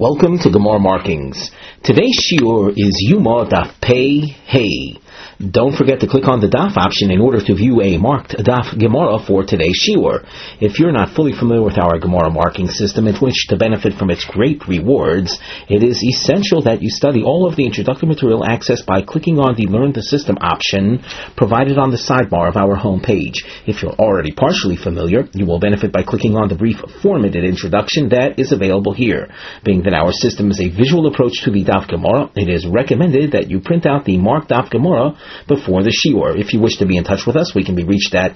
Welcome to Gemara Markings. Today's shiur is Yuma Daf Pei Hey. Don't forget to click on the Daf option in order to view a marked Daf Gemara for today's shiur. If you're not fully familiar with our Gemara marking system and wish to benefit from its great rewards, it is essential that you study all of the introductory material accessed by clicking on the Learn the System option provided on the sidebar of our home page. If you're already partially familiar, you will benefit by clicking on the brief formatted introduction that is available here. Being that our system is a visual approach to the Daf Gemara, it is recommended that you print out the marked Daf Gemara before the shiur. If you wish to be in touch with us, we can be reached at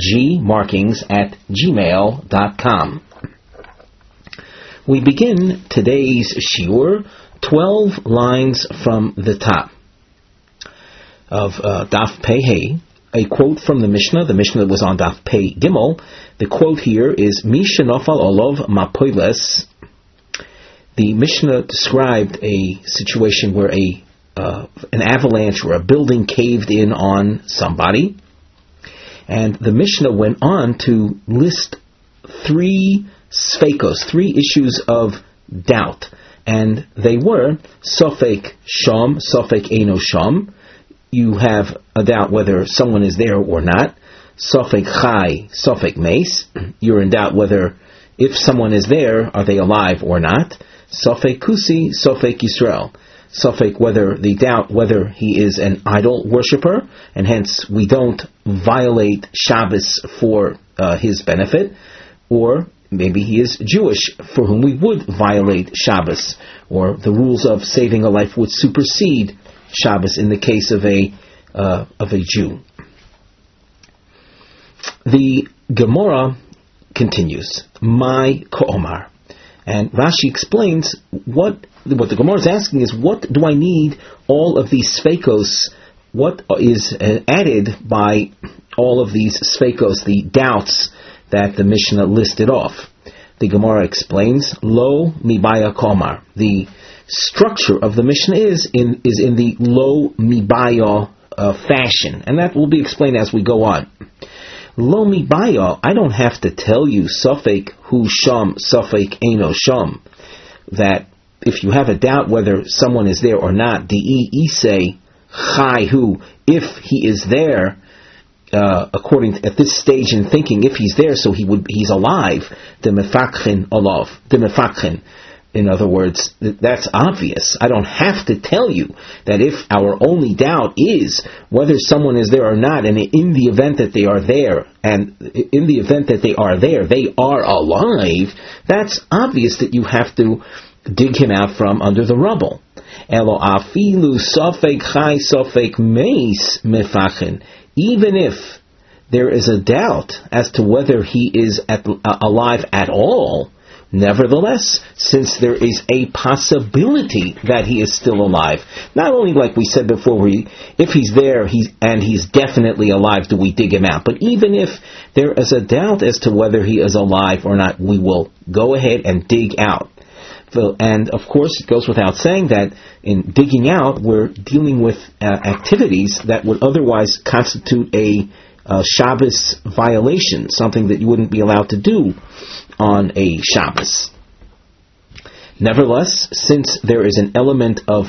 gmarkings@gmail.com. We begin today's shiur 12 lines from the top of Daf Pei Hey. A quote from the Mishnah that was on Daf Pei Gimel. The quote here is Misha Nofal Olov Mapoiles. The Mishnah described a situation where an avalanche or a building caved in on somebody, and the Mishnah went on to list three issues of doubt, and they were Sofek Sham, Sofek Eino Sham. You have a doubt whether someone is there or not. Sofek Chai, Sofek Meis. You're in doubt whether if someone is there, are they alive or not. Sofek Kusi, Sofek Yisrael. Sofek whether he is an idol worshipper, and hence we don't violate Shabbos for his benefit, or maybe he is Jewish, for whom we would violate Shabbos, or the rules of saving a life would supersede Shabbos in the case of a Jew. The Gemara continues, My Ko'omar. And Rashi explains what the Gemara is asking is, what do I need all of these sfeikos? What is added by all of these sfeikos, the doubts that the Mishnah listed off? The Gemara explains, Lo mibaya komar. The structure of the Mishnah is in the lo mibaya fashion, and that will be explained as we go on. Lo mibaya, I don't have to tell you Sofek hu sham, Sofek eino sham, that if you have a doubt whether someone is there or not, di'i isei chai hu, if he is there, according to, at this stage in thinking, if he's there, so he's alive, demefakhin olav, demefakhin. In other words, that's obvious. I don't have to tell you that if our only doubt is whether someone is there or not, and in the event that they are there, they are alive, that's obvious that you have to dig him out from under the rubble. Elo afilu sofek chai sofek meis mefachin. Even if there is a doubt as to whether he is alive at all, nevertheless, since there is a possibility that he is still alive, not only like we said before, if he's there and he's definitely alive, do we dig him out? But even if there is a doubt as to whether he is alive or not, we will go ahead and dig out. And of course, it goes without saying that in digging out, we're dealing with activities that would otherwise constitute a Shabbos violation, something that you wouldn't be allowed to do on a Shabbos. Nevertheless, since there is an element of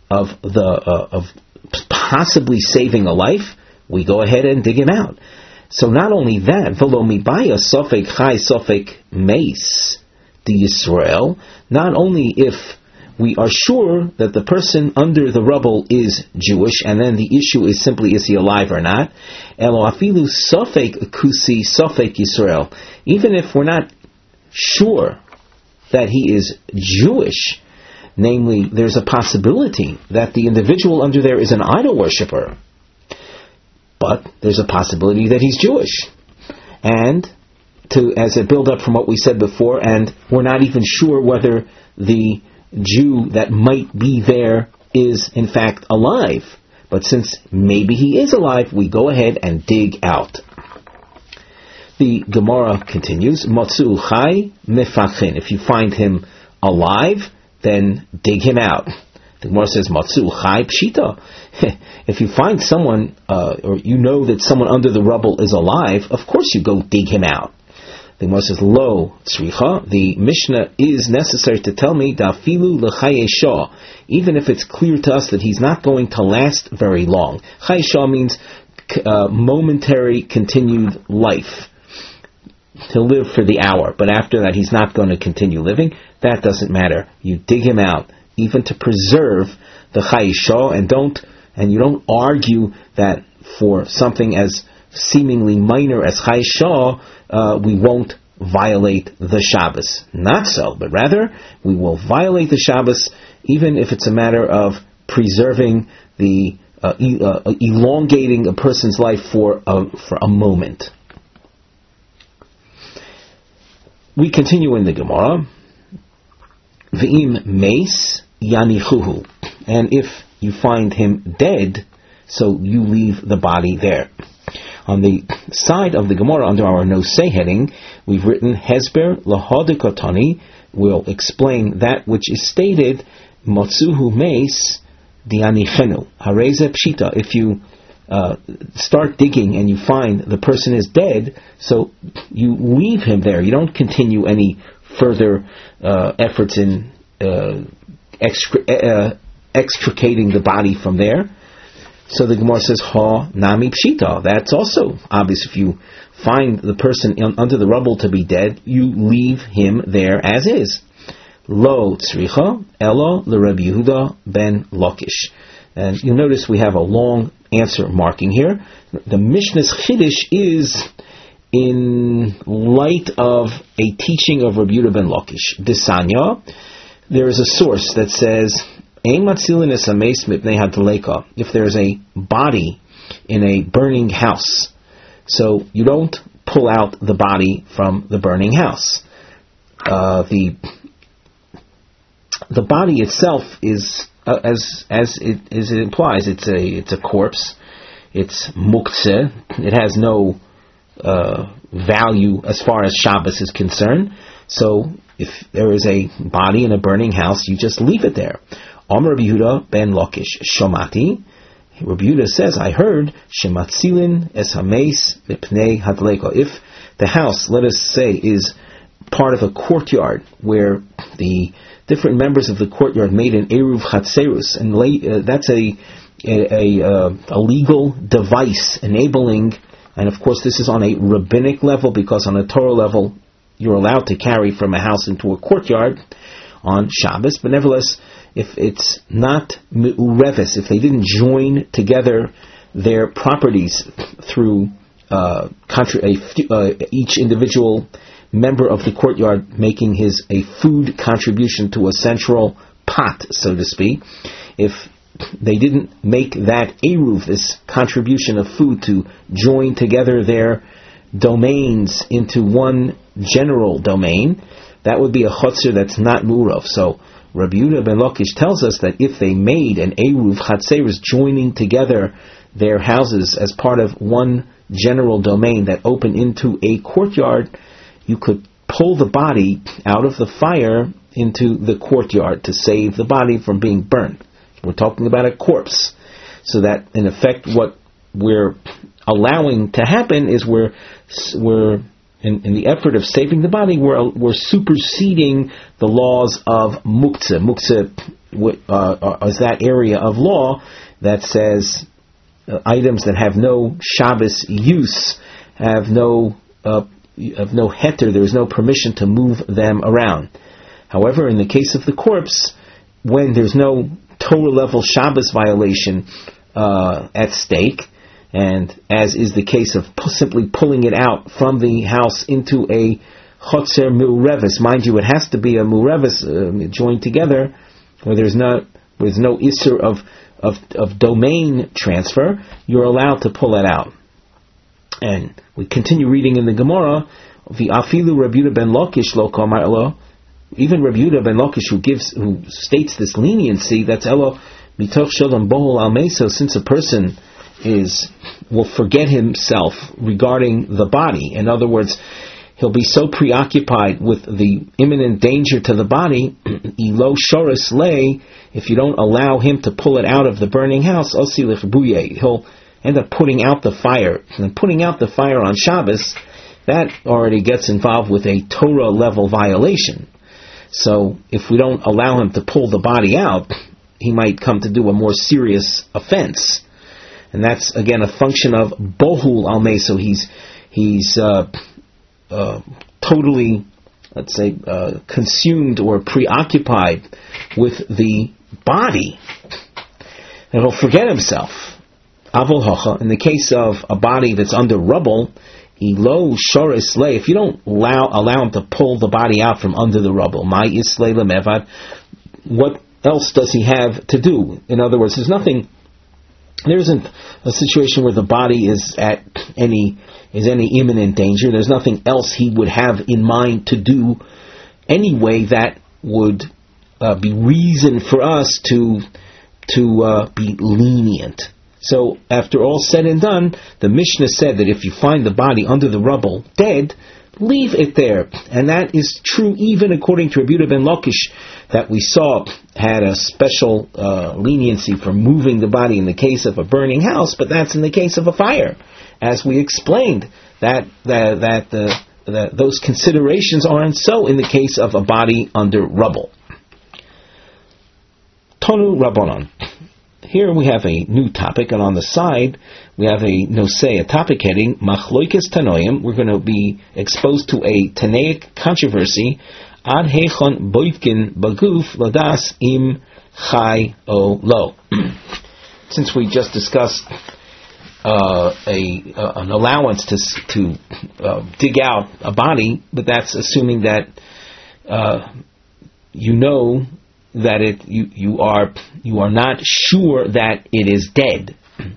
possibly saving a life, we go ahead and dig him out. So not only that, v'lo mibaya sofek chai sofek meis di Yisrael, not only if we are sure that the person under the rubble is Jewish, and then the issue is simply, is he alive or not? Elo afilu sofek kusi sofek Yisrael. Even if we're not sure that he is Jewish, namely, there's a possibility that the individual under there is an idol worshipper, but there's a possibility that he's Jewish. And as a build-up from what we said before, and we're not even sure whether the Jew that might be there is in fact alive, but since maybe he is alive, we go ahead and dig out. The Gemara continues, Matzu chai mefachin. If you find him alive, then dig him out. The Gemara says, Matzu chai pshita. If you find someone, or you know that someone under the rubble is alive, of course you go dig him out. The Gemara says, Lo tzricha. The Mishnah is necessary to tell me, Dafilu l'chayesha, even if it's clear to us that he's not going to last very long. Chayesha means momentary continued life. He'll live for the hour, but after that he's not going to continue living. That doesn't matter. You dig him out, even to preserve the chayesha, and you don't argue that for something as seemingly minor as chayesha, we won't violate the Shabbos. Not so, but rather we will violate the Shabbos even if it's a matter of preserving the elongating a person's life for a moment. We continue in the Gemara. V'im meis yanichuhu, and if you find him dead, so you leave the body there. On the side of the Gemara, under our Nosei heading, we've written Hesber lahodikotani. We'll explain that which is stated Motzuhu meis dianichenu hareze pshita. If you start digging and you find the person is dead, so you leave him there. You don't continue any further efforts in extricating the body from there. So the Gemara says, Ha nami pshita. That's also obvious. If you find the person under the rubble to be dead, you leave him there as is. Lo tzricha elo l'Rabbi Yehuda ben Lakish. And you'll notice we have a long answer marking here. The Mishnah's Chiddush is in light of a teaching of Rabbi Yehuda ben Lakish. Desanya, there is a source that says, if there's a body in a burning house, so you don't pull out the body from the burning house. The body itself is, as it implies, it's a corpse. It's muktzeh. It has no value as far as Shabbos is concerned. So if there is a body in a burning house, you just leave it there. Amar Rabbi Yehuda ben Lakish Shomati. Rabbi Yehuda says, I heard Shematzilin es hameis mipnei hadleka. If the house, let us say, is part of a courtyard where the different members of the courtyard made an eruv chatserus, and that's a legal device enabling, and of course this is on a rabbinic level, because on a Torah level you're allowed to carry from a house into a courtyard on Shabbos, but nevertheless, if it's not me'ureves, if they didn't join together their properties through each individual member of the courtyard making a food contribution to a central pot, so to speak, if they didn't make that eruv, this contribution of food, to join together their domains into one general domain, that would be a chotzer that's not murav. So Rabbi Yehuda ben Lakish tells us that if they made an eruv chatzeris, joining together their houses as part of one general domain that opened into a courtyard, you could pull the body out of the fire into the courtyard to save the body from being burned. We're talking about a corpse. So that, in effect, what we're allowing to happen is we're in the effort of saving the body, we're superseding the laws of muktzeh. Muktzeh is that area of law that says items that have no Shabbos use have no heter. There is no permission to move them around. However, in the case of the corpse, when there's no Torah level Shabbos violation at stake, and as is the case of simply pulling it out from the house into a chotzer mu'reves, mind you, it has to be a mu'reves joined together, where there's no issur of domain transfer, you're allowed to pull it out. And we continue reading in the Gemara, V'afilu Rabbi Yehuda ben Lakish lo kamar elo, even Rabbi Yehuda ben Lakish who states this leniency, that's elo mitoch shalom bohol al meso, since a person will forget himself regarding the body. In other words, he'll be so preoccupied with the imminent danger to the body, ilo shoris lei, if you don't allow him to pull it out of the burning house, osi lichbuye, he'll end up putting out the fire. And putting out the fire on Shabbos that already gets involved with a Torah level violation. So if we don't allow him to pull the body out, he might come to do a more serious offense. And that's, again, a function of bohul al meso. He's totally, let's say, consumed or preoccupied with the body. And he'll forget himself. Avol hacha, in the case of a body that's under rubble, ilo shor islay, if you don't allow him to pull the body out from under the rubble, my islay lemevad, what else does he have to do? In other words, there isn't a situation where the body is any imminent danger. There's nothing else he would have in mind to do anyway that would be reason for us to be lenient. So after all said and done, the Mishnah said that if you find the body under the rubble dead, leave it there. And that is true even according to Rabbi Yehuda ben Lakish, that we saw had a special leniency for moving the body in the case of a burning house, but that's in the case of a fire. As we explained, that those considerations aren't so in the case of a body under rubble. Tonu Rabbanon. Here we have a new topic, and on the side we have a nosei, a topic heading Machloikes Tanoim. We're going to be exposed to a Tanaic controversy. Ad heichon boitkin baguf ladas im chai o lo. Since we just discussed an allowance to dig out a body, but that's assuming that you know that you are not sure that it is dead.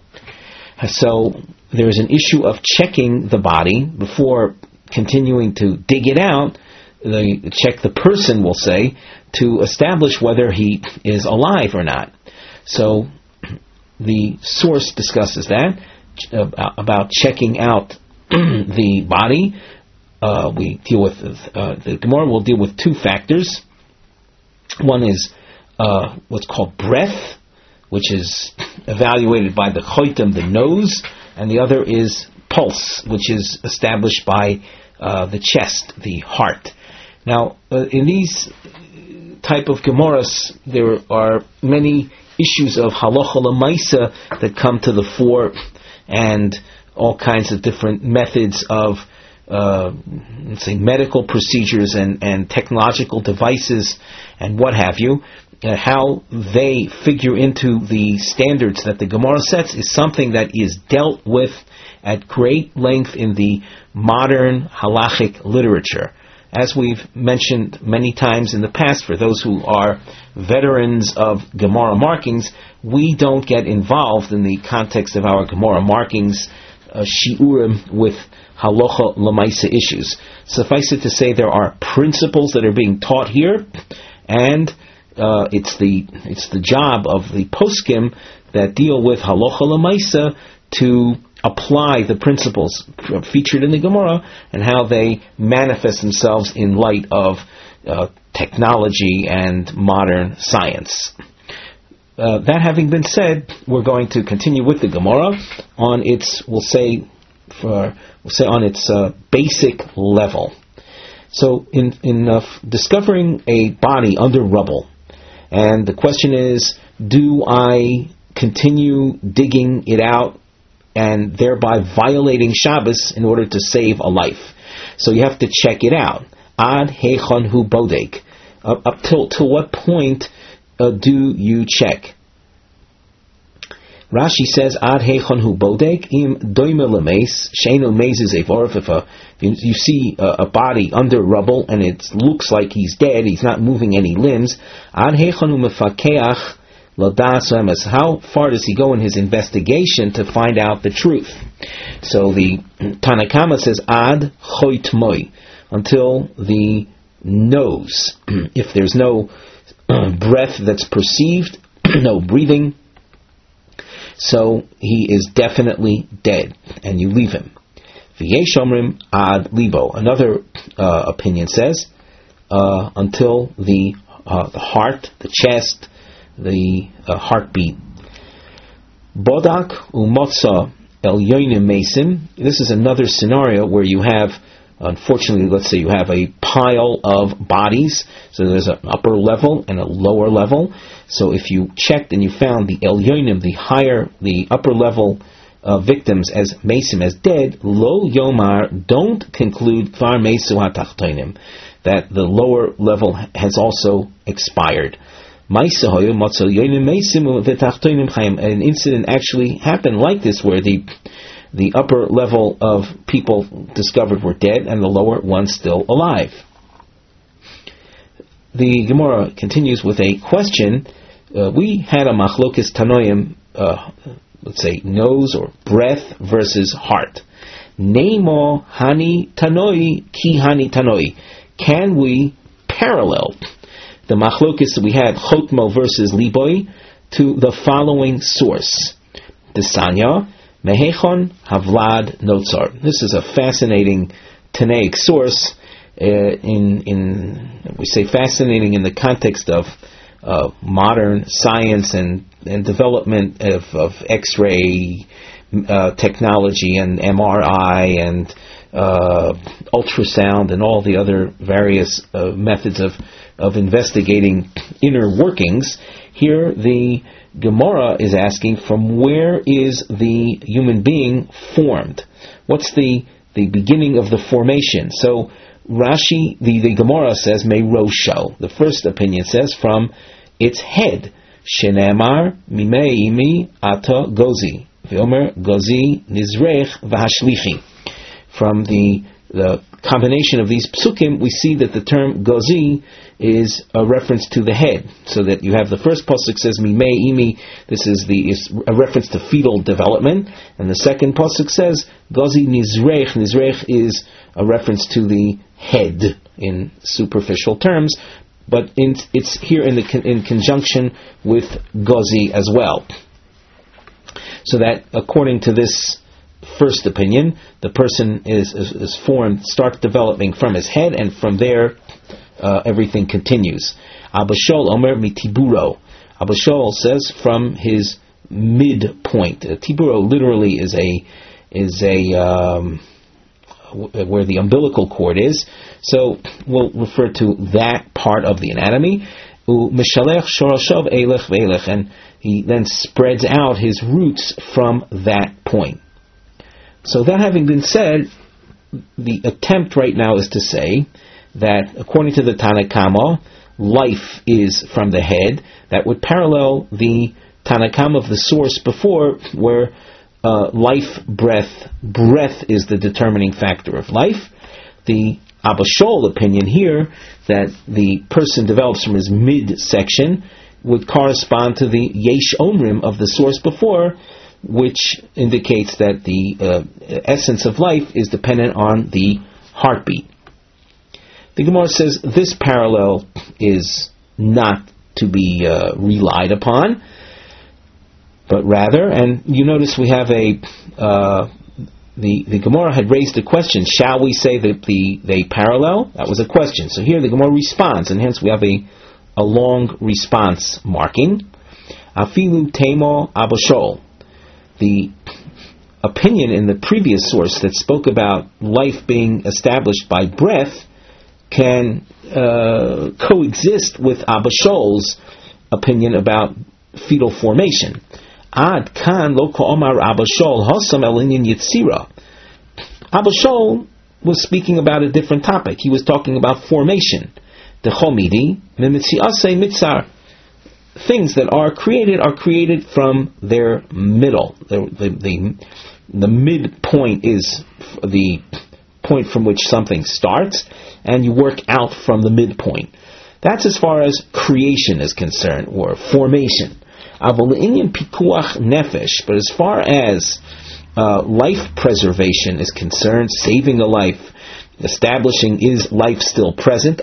So there is an issue of checking the body before continuing to dig it out. Check the person, will say, to establish whether he is alive or not. So the source discusses that about checking out the body. We deal with the Gemara will deal with two factors. One is what's called breath, which is evaluated by the choitem, the nose, and the other is pulse, which is established by the chest, the heart. Now, in these type of Gemaras, there are many issues of halacha l'maisa that come to the fore, and all kinds of different methods of let's say medical procedures and technological devices and what have you. How they figure into the standards that the Gemara sets is something that is dealt with at great length in the modern halachic literature. As we've mentioned many times in the past, for those who are veterans of Gemara markings, we don't get involved in the context of our Gemara markings shiurim with halacha l'maisa issues. Suffice it to say, there are principles that are being taught here, and it's the job of the poskim that deal with halacha l'maisa to apply the principles featured in the Gemara and how they manifest themselves in light of technology and modern science. That having been said, we're going to continue with the Gemara on its, we'll say on its basic level. So, in discovering a body under rubble, and the question is, do I continue digging it out and thereby violating Shabbos in order to save a life? So you have to check it out. Ad heichon hu bodek. Up till what point do you check? Rashi says, Ad heichon hu bodek im doime lemeis sheino mezes evorif. If you see a body under rubble and it looks like he's dead, he's not moving any limbs, Ad heichon hu mefakeach. How far does he go in his investigation to find out the truth? So the Tanakama says ad choit moi, until the nose. If there's no breath that's perceived, no breathing, so he is definitely dead, and you leave him. V'yesh omrim ad libo. Another opinion says until the heart, the chest, the heartbeat. Bodak umotza el yoinim mesim. This is another scenario where you have Unfortunately, let's say you have a pile of bodies, so there's an upper level and a lower level. So if you checked and you found the Elyonim, the upper level victims as mesim, as dead, lo yomar, don't conclude kvar mesu hatachtonim, that the lower level has also expired. An incident actually happened like this, where the upper level of people discovered were dead and the lower ones still alive. The Gemara continues with a question. We had a machlokes tanoim, let's say nose or breath versus heart. Nemo hani tanoi ki hani tanoi. Can we parallel the machlokes that we had, chotmo versus liboi, to the following source? Desanya Mehechon Havlad Notzar. This is a fascinating Tanaic source. We say fascinating in the context of modern science and development of X-ray technology and MRI and ultrasound and all the other various methods of investigating inner workings. Here the Gemara is asking, from where is the human being formed? What's the beginning of the formation? So Rashi, the Gemara says, Meirosho. The first opinion says, from its head. Shenemar mimei imi ata gozi. V'omer gozi nizrech v'hashlichi. From the combination of these psukim, we see that the term gozi is a reference to the head. So that you have the first pasuk says mimei imi. This is a reference to fetal development, and the second pasuk says gozi nizrech. Nizrech is a reference to the head in superficial terms, but it's here in conjunction with gozi as well. So that according to this first opinion, the person is formed, starts developing from his head, and from there everything continues. Abba Shaul Omer mitiburo. Abba Shaul says from his midpoint. Tiburo literally is where the umbilical cord is. So we'll refer to that part of the anatomy. Mishalech shorashav elech ve'elech, and he then spreads out his roots from that point. So that having been said, the attempt right now is to say that according to the Tanna Kama, life is from the head. That would parallel the Tanna Kama of the source before, where life, breath is the determining factor of life. The Abba Shaul opinion here, that the person develops from his midsection, would correspond to the Yesh Omrim of the source before, which indicates that the essence of life is dependent on the heartbeat. The Gemara says this parallel is not to be relied upon, but rather, and you notice we have the Gemara had raised a question, shall we say that they parallel? That was a question. So here the Gemara responds, and hence we have a long response marking. Afilu Temo Abba Shaul. The opinion in the previous source that spoke about life being established by breath can coexist with Abba Shaul's opinion about fetal formation. Ad kan lo ka'omar Abba Shaul hosam elinin yitzira. Abba Shaul was speaking about a different topic. He was talking about formation. The chomidi mimitziasei mitzar. Things that are created from their middle. The midpoint is the point from which something starts, and you work out from the midpoint. That's as far as creation is concerned, or formation. But as far as life preservation is concerned, saving a life, establishing is life still present,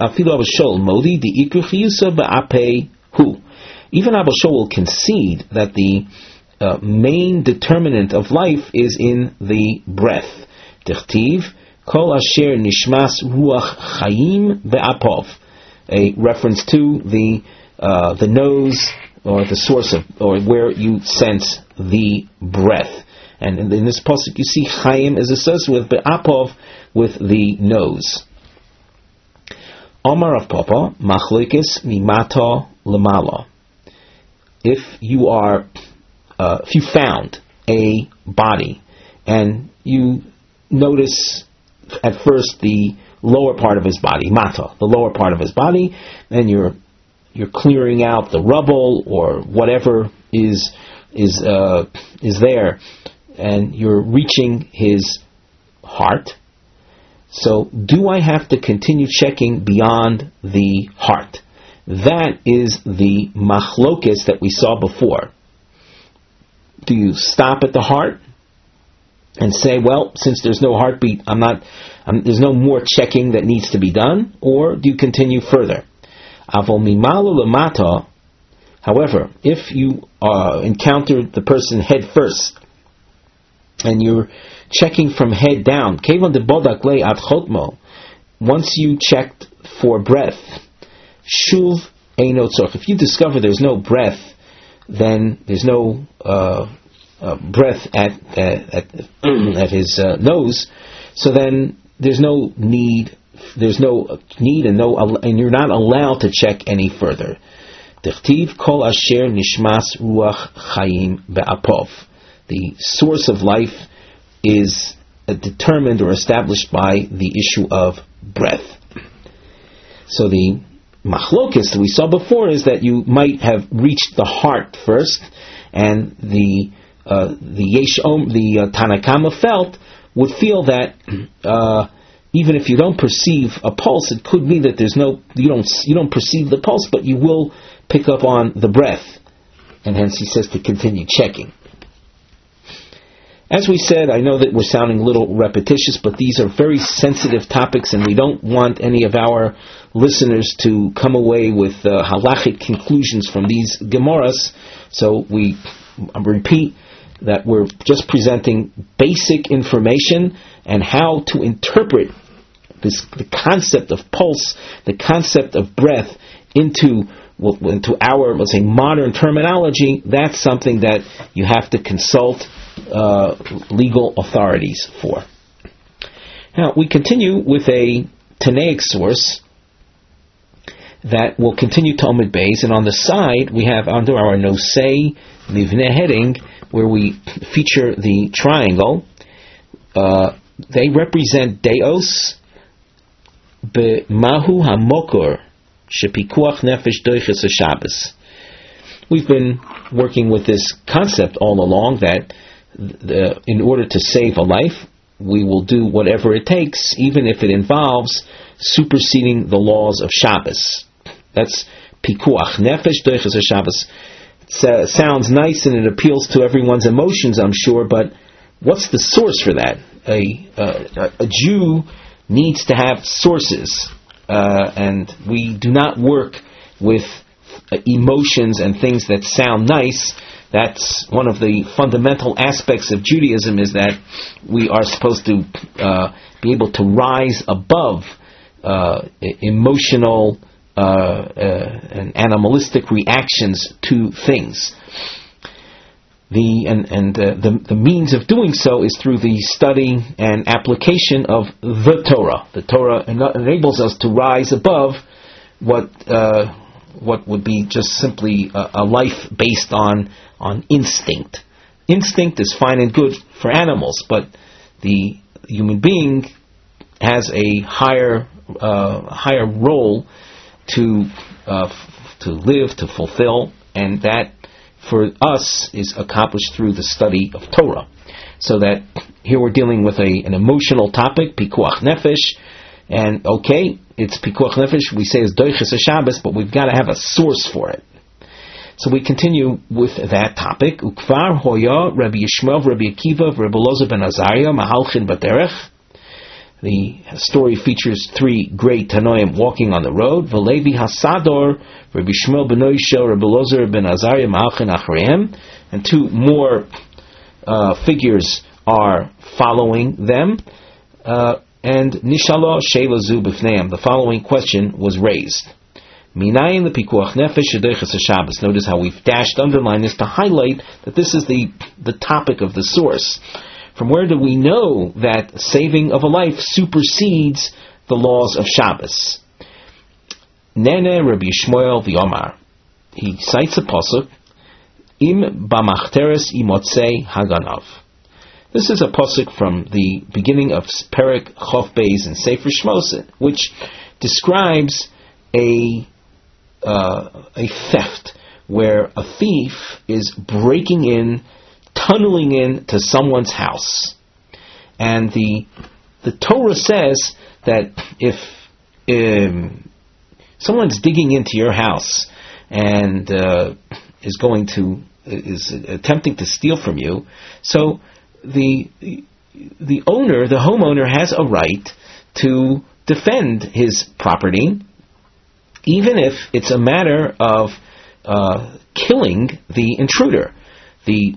even Abba Shaul will concede that the main determinant of life is in the breath. Tichtiv kol asher nishmas ruach chayim be'apov, a reference to the nose, or the source of, or where you sense the breath. And in this pasuk, you see Chaim is associated with Be'apov, with the nose. Omar of Papa, Machlokes Mimata Lemala. If you found a body and you notice at first the lower part of his body, mata, the lower part of his body, and you're clearing out the rubble or whatever is there, and you're reaching his heart. So, do I have to continue checking beyond the heart? That is the machlokes that we saw before. Do you stop at the heart and say, well, since there's no heartbeat, there's no more checking that needs to be done, or do you continue further? However, if you encounter the person head first, and you're checking from head down, once you checked for breath, shuv eino tzorch. If you discover there's no breath, then there's no breath at his nose. So then there's no need, and you're not allowed to check any further. Dichtiv kol asher nishmas ruach chayim be'apov. The source of life is determined or established by the issue of breath. So the machlokes that we saw before is that you might have reached the heart first, and the Tanakama would feel that even if you don't perceive a pulse, it could be that you don't perceive the pulse, but you will pick up on the breath, and hence he says to continue checking. As we said, I know that we're sounding a little repetitious, but these are very sensitive topics, and we don't want any of our listeners to come away with halachic conclusions from these Gemaras. So we repeat that we're just presenting basic information and how to interpret the concept of pulse, the concept of breath into our, let's say, modern terminology. That's something that you have to consult legal authorities for. Now, we continue with a Tanaic source that will continue to Talmud Beis, and on the side we have under our Nosei Mivneh heading, where we feature the triangle. They represent Deos B'mahu HaMokor Shepikuach Nefesh Doiches HaShabbos. We've been working with this concept all along that in order to save a life, we will do whatever it takes, even if it involves superseding the laws of Shabbos. That's Pikuach Nefesh Doiches HaShabbos. It sounds nice and it appeals to everyone's emotions, I'm sure, but what's the source for that? A Jew needs to have sources, and we do not work with emotions and things that sound nice. That's one of the fundamental aspects of Judaism, is that we are supposed to be able to rise above emotional and animalistic reactions to things. The means of doing so is through the study and application of the Torah. The Torah enables us to rise above what would be just simply a life based on instinct. Instinct is fine and good for animals, but the human being has a higher role to live, to fulfill, and that for us is accomplished through the study of Torah. So that here we're dealing with an emotional topic, Pikuach Nefesh, and okay, it's Pikuach Nefesh, we say it's Doiches HaShabbos, but we've got to have a source for it. So we continue with that topic. Ukvar Hoya, Rabbi Yishmael, Rabbi Akiva, Rabbi Elazar ben Azariah, Mahalchin Baderech. The story features three great Tanoim walking on the road. V'levi Hasador, Rabbi Shmuel ben Oishel, Rabbi Elazar ben Azariah, Ma'alchin Achreim, and two more figures are following them. And Nishalo Sheva Zu B'fneim. The following question was raised: Minayin lepikuach nefesh shedoiches haShabbos. Notice how we've underlined this to highlight that this is the topic of the source. From where do we know that saving of a life supersedes the laws of Shabbos? Nene Rabbi Shmuel v'Omar. He cites a pasuk, Im b'machteres imotzei haganav. This is a pasuk from the beginning of Perek Chof Beis in Sefer Shmos, which describes a theft where a thief is breaking in, tunneling in to someone's house, and the Torah says that if someone's digging into your house and is attempting to steal from you, so the homeowner has a right to defend his property, even if it's a matter of killing the intruder. The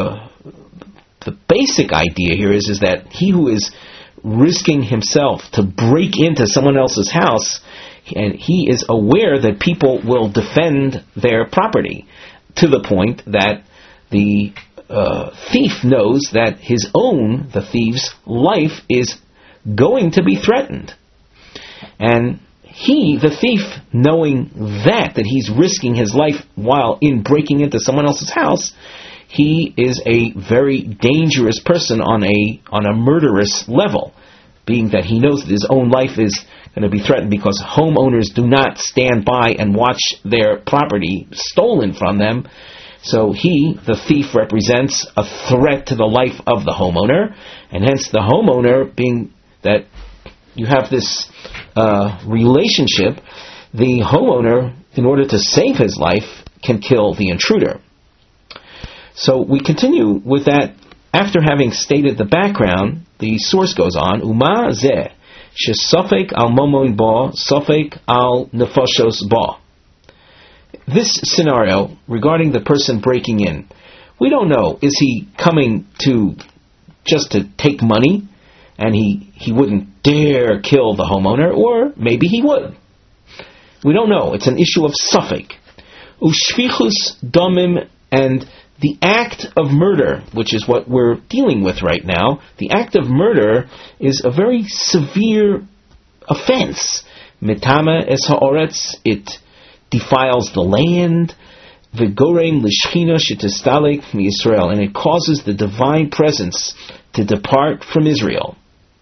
basic idea here is that he who is risking himself to break into someone else's house, and he is aware that people will defend their property, to the point that the thief knows that the thief's life is going to be threatened. And the thief, knowing that he's risking his life while in breaking into someone else's house, he is a very dangerous person on a murderous level, being that he knows that his own life is going to be threatened because homeowners do not stand by and watch their property stolen from them. So the thief, represents a threat to the life of the homeowner, and hence the homeowner, being that you have this relationship, the homeowner, in order to save his life, can kill the intruder. So we continue with that. After having stated the background, the source goes on, Uma zeh, shesofek al momon ba, sofek al nefashos ba. This scenario, regarding the person breaking in, we don't know, is he coming just to take money, and he wouldn't dare kill the homeowner, or maybe he would. We don't know. It's an issue of sofek. Ushvichus domim, and the act of murder, which is what we're dealing with right now, the act of murder is a very severe offense. Mitama es ha'oretz, it defiles the land. V'gorem l'shchina shetistalek mi-Yisrael, and it causes the divine presence to depart from Israel.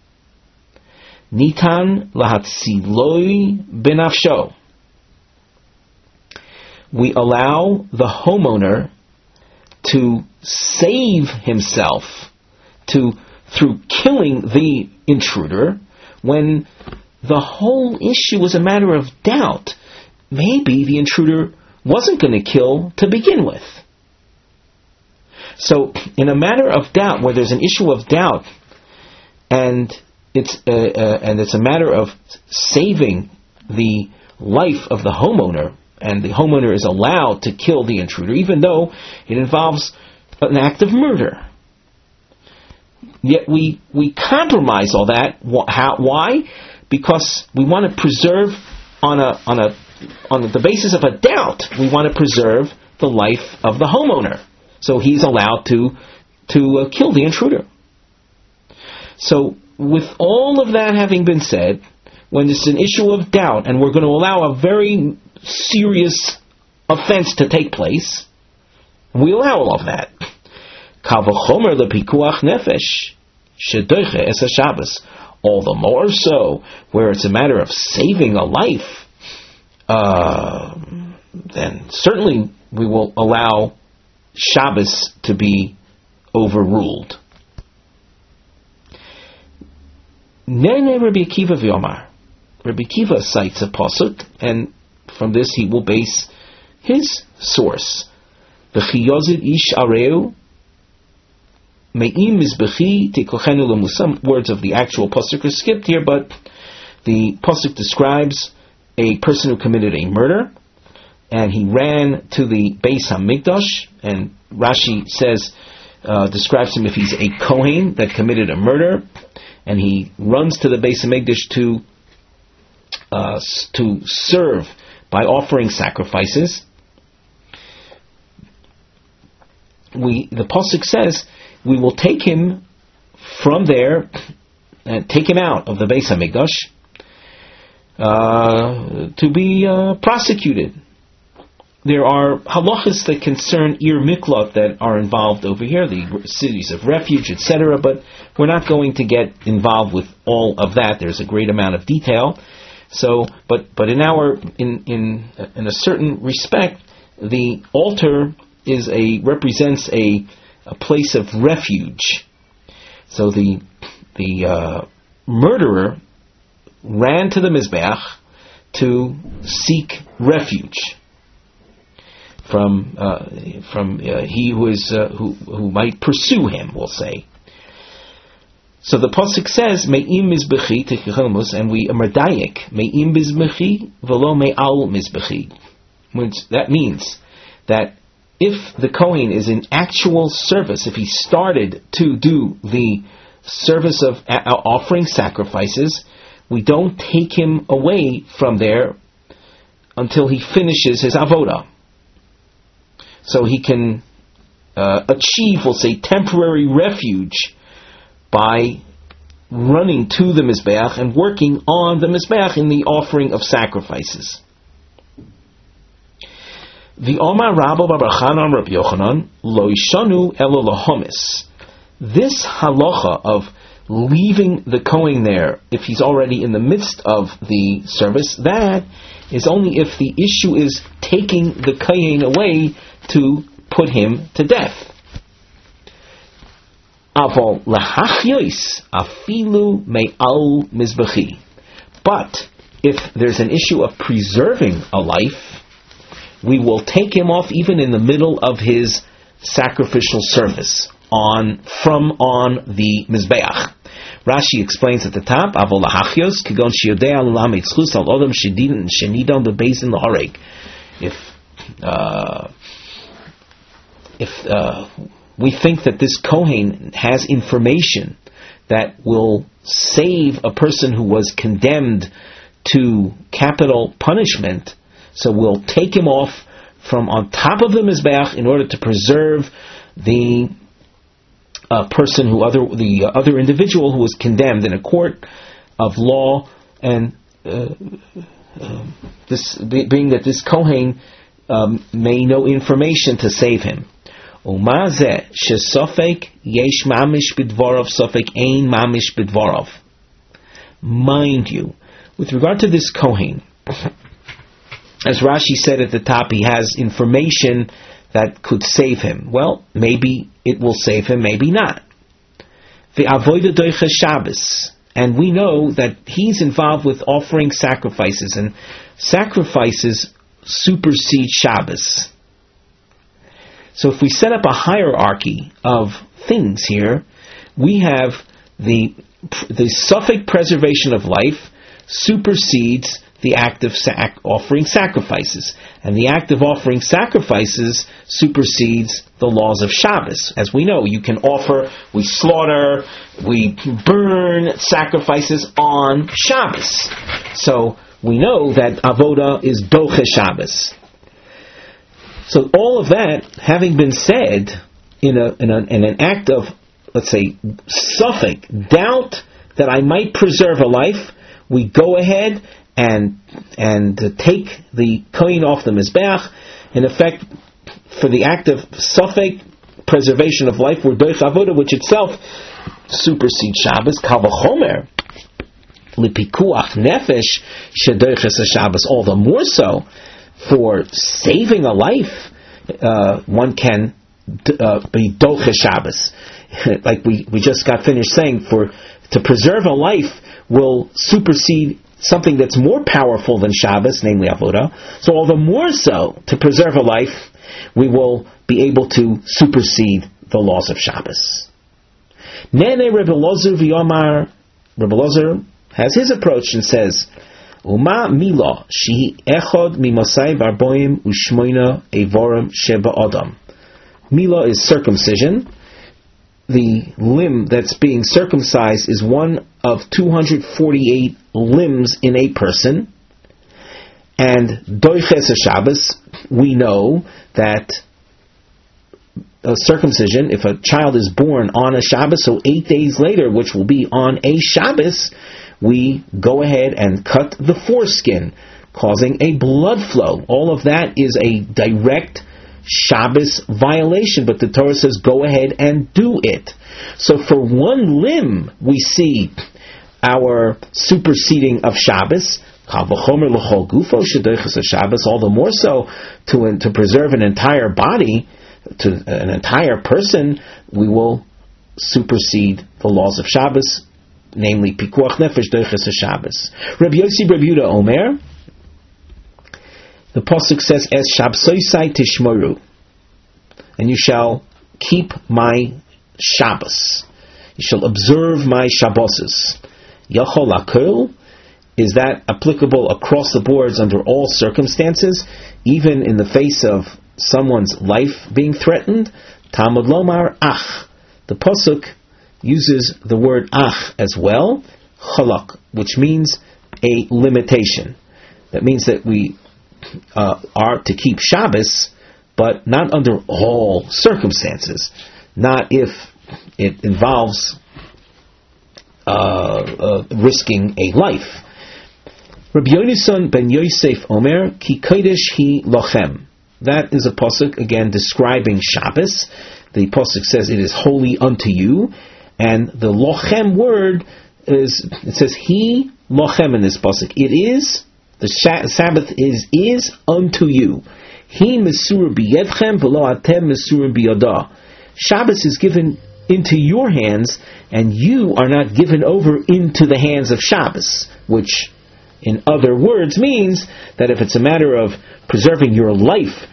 Nitan lahatziloi benafsho. We allow the homeowner to save himself through killing the intruder, when the whole issue was a matter of doubt. Maybe the intruder wasn't going to kill to begin with. So, in a matter of doubt, where there's an issue of doubt, and it's a matter of saving the life of the homeowner, and the homeowner is allowed to kill the intruder, even though it involves an act of murder. Yet we compromise all that. Why? Because we want to preserve, on the basis of a doubt, we want to preserve the life of the homeowner. So he's allowed to kill the intruder. So with all of that having been said, when it's an issue of doubt, and we're going to allow a very serious offense to take place, we allow all of that. Kal v'chomer lepikuach nefesh shedoiche es haShabbos. All the more so where it's a matter of saving a life, then certainly we will allow Shabbos to be overruled. Nene Rabbi Akiva v'Omar. Rabbi Akiva cites a pasuk, and from this he will base his source. V'chi yozid ish areu me'im mizbechi tikochenu l'mu. Some words of the actual pasuk are skipped here, but the pasuk describes a person who committed a murder, and he ran to the Beis HaMikdash, and Rashi says, describes him if he's a Kohen that committed a murder, and he runs to the Beis HaMikdash to serve by offering sacrifices, the pasuk says, we will take him from there, take him out of the Beis Hamikdash to be prosecuted. There are halachas that concern Ir Miklot that are involved over here, the cities of refuge, etc. But we're not going to get involved with all of that. There's a great amount of detail. So, but in a certain respect, the altar represents a place of refuge. So the murderer ran to the Mizbeach to seek refuge from he who might pursue him, we'll say. So the pasuk says, "Me'im mizbechi techichelmus," and we merdayik, "Me'im mizbechi velo me'al mizbechi." That means that if the Kohen is in actual service, if he started to do the service of offering sacrifices, we don't take him away from there until he finishes his avodah. So he can achieve, we'll say, temporary refuge by running to the Mizbeach and working on the Mizbeach in the offering of sacrifices. The Omar Rabba Bar Chanan Rabbi Yochanan Lo Yishanu Elo Lahomis. This halacha of leaving the Kohen there if he's already in the midst of the service, that is only if the issue is taking the Kohen away to put him to death. Aval lahachyois afilu me'al mizbechi. But if there's an issue of preserving a life, we will take him off even in the middle of his sacrificial service on the Mizbeach. Rashi explains at the top, Aval lahachyois kigon shiyodei alulam etzchus al odom shenidon bebeis in lahoreg. If we think that this Kohen has information that will save a person who was condemned to capital punishment, so we'll take him off from on top of the Mizbeach in order to preserve the the other individual who was condemned in a court of law, and this being that this Kohen may know information to save him. Mind you, with regard to this Kohen, as Rashi said at the top, he has information that could save him. Well, maybe it will save him, maybe not. And we know that he's involved with offering sacrifices, and sacrifices supersede Shabbos. So if we set up a hierarchy of things here, we have the suffix preservation of life supersedes the act of offering sacrifices, and the act of offering sacrifices supersedes the laws of Shabbos. As we know, you can offer, we slaughter, we burn sacrifices on Shabbos. So we know that avodah is doche Shabbos. So all of that having been said, in an act of, let's say, suffix, doubt that I might preserve a life, we go ahead and take the Kohen off the Mizbeach. In effect, for the act of suffix, preservation of life, we're doich avodah, which itself supersedes Shabbos. Kal v'chomer lipikuach nefesh shedoiches Shabbos. All the more so, for saving a life, one can be doche Shabbos. Like we just got finished saying, to preserve a life will supersede something that's more powerful than Shabbos, namely avodah. So all the more so, to preserve a life, we will be able to supersede the laws of Shabbos. Nene Rebbe Lozer v'yomar. Rebbe Lozer has his approach and says, Uma mila shehi echod mimosai barboim ushmoina evorim sheba adam. Mila is circumcision. The limb that's being circumcised is one of 248 limbs in a person, And doiches Shabbos, we know that a circumcision, if a child is born on a Shabbos, so 8 days later, which will be on a Shabbos, we go ahead and cut the foreskin, causing a blood flow. All of that is a direct Shabbos violation, but the Torah says go ahead and do it. So for one limb, we see our superseding of Shabbos, all the more so to preserve an entire body, to an entire person, we will supersede the laws of Shabbos, namely Pikuach Nefesh Doiches Shabbos. Rabbi Yossi Bar Yehuda Omer, the pasuk says, "Es Shabsosai Tishmoru," and you shall keep my Shabbos. You shall observe my Shabboses. Yachol Akol, is that applicable across the boards under all circumstances, even in the face of someone's life being threatened? Talmud Lomar Ach. The pasuk uses the word Ach as well, Chalak, which means a limitation. That means that we are to keep Shabbos, but not under all circumstances. Not if it involves risking a life. Rabbi Yonasan ben Yosef Omer, Ki Kodesh hi lochem. That is a pasuk, again, describing Shabbos. The pasuk says it is holy unto you, and the lochem word is, it says he lochem in this pasuk. It is, the Sabbath is unto you. He mesura biyedchem v'lo atem mesura biyadah. Shabbos is given into your hands, and you are not given over into the hands of Shabbos, which in other words means that if it's a matter of preserving your life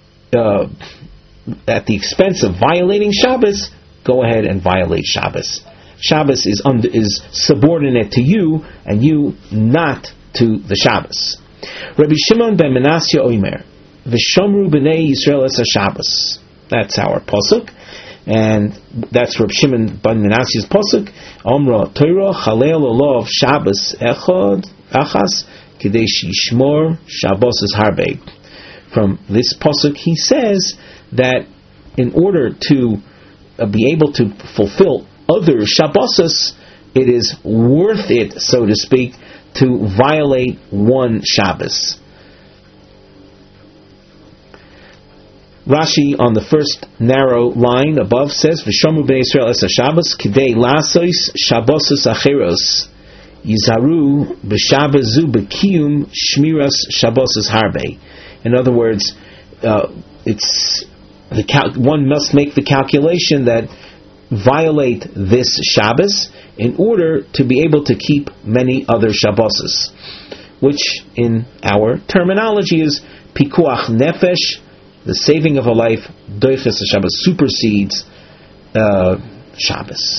at the expense of violating Shabbos, go ahead and violate Shabbos. Shabbos is subordinate to you, and you not to the Shabbos. Rabbi Shimon ben Menashe Omer, V'shomru b'nei Yisrael es Shabbos. That's our pasuk, and that's Rabbi Shimon ben Menashe's pasuk. Omra Torah Chalel Olav Shabbos Echad Achas Kidei Shishmor Shabbos es Harbe. From this pasuk, he says that in order to be able to fulfill other Shabboses, it is worth it, so to speak, to violate one Shabbos. Rashi on the first narrow line above says, "V'shomu b'nei Yisrael es Shabbos kidei lasos Shabboses acheros yizaru b'Shabbosu b'kiyum shmiras Shabboses harbe." In other words, one must make the calculation that violate this Shabbos in order to be able to keep many other Shabboses, which in our terminology is pikuach nefesh, the saving of a life. Doiches Shabbos supersedes Shabbos.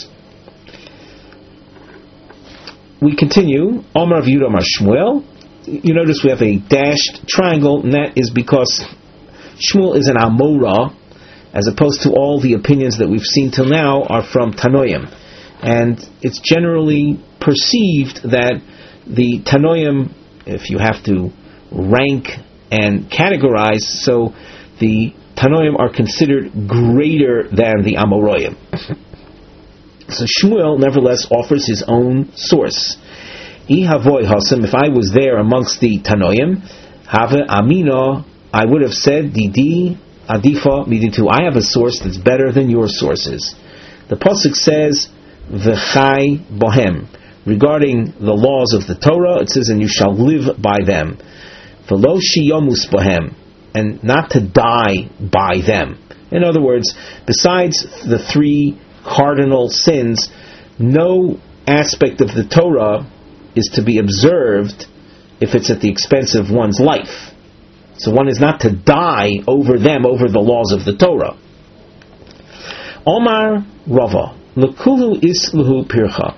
We continue. Omar Rav Yehuda Amar Shmuel. You notice we have a dashed triangle, and that is because Shmuel is an Amora, as opposed to all the opinions that we've seen till now are from Tanoim. And it's generally perceived that the Tanoim, if you have to rank and categorize, so the Tanoim are considered greater than the Amoraim. So Shmuel nevertheless offers his own source. Ihavoy Hasem, if I was there amongst the Tanoim, Have Amino, I would have said, Didi Adifa Miditu, I have a source that's better than your sources. The pasuk says, V'chai bohem. Regarding the laws of the Torah, it says, and you shall live by them. V'lo shiyomus bohem, and not to die by them. In other words, besides the three cardinal sins, no aspect of the Torah is to be observed if it's at the expense of one's life. So one is not to die over them, over the laws of the Torah. Omar Rava, Lekulu isluhu pircha.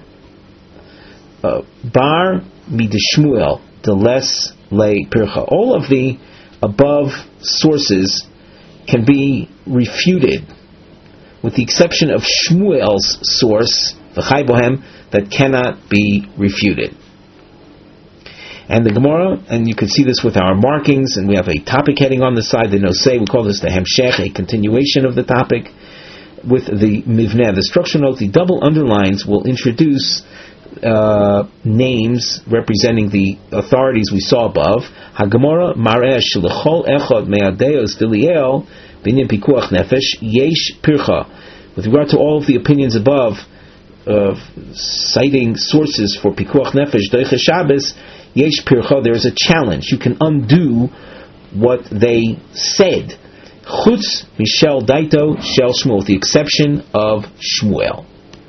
Bar midishmuel, the less lay pircha. All of the above sources can be refuted, with the exception of Shmuel's source, the Chai Bohem, that cannot be refuted. And the Gemara, and you can see this with our markings, and we have a topic heading on the side, the nosei, we call this the hemshech, a continuation of the topic. With the mivneh, the structure note, the double underlines will introduce names representing the authorities we saw above. HaGemara maresh l'chol echad me'adeos d'liel b'inyan pikuach nefesh yesh pircha. With regard to all of the opinions above, citing sources for pikuach nefesh doiche Shabbos, yesh pircha, there is a challenge. You can undo what they said. Chutz Mishel Daito Shel Shmuel, with the exception of Shmuel.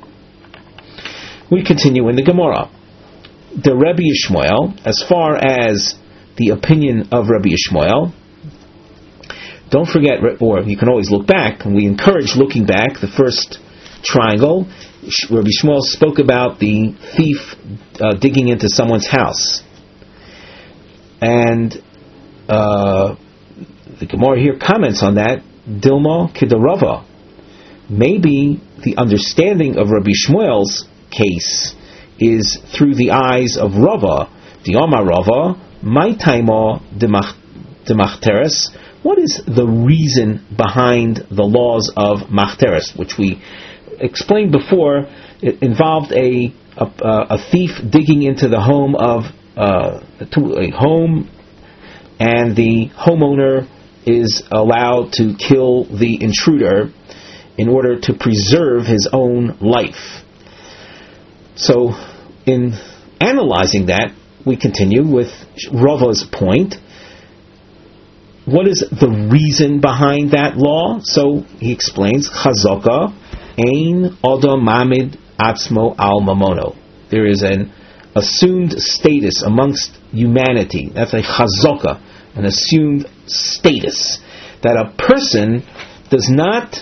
We continue in the Gemara. The Rabbi Yishmael, as far as the opinion of Rabbi Yishmael, don't forget, or you can always look back, and we encourage looking back. The first triangle, Rabbi Yishmael spoke about the thief digging into someone's house. And the Gemara here comments on that. Dilma Kedarava. Maybe the understanding of Rabbi Shmuel's case is through the eyes of Rava. The Omar Rava, my taima demachteres. What is the reason behind the laws of machteres, which we explained before? It involved a thief digging into the home of a home, and the homeowner is allowed to kill the intruder in order to preserve his own life. So, in analyzing that, we continue with Rava's point. What is the reason behind that law? So, he explains, Chazaka, Ein Odom Mamid Atzmo Al Mamono. There is an assumed status amongst humanity. That's a Chazaka, an assumed status, that a person does not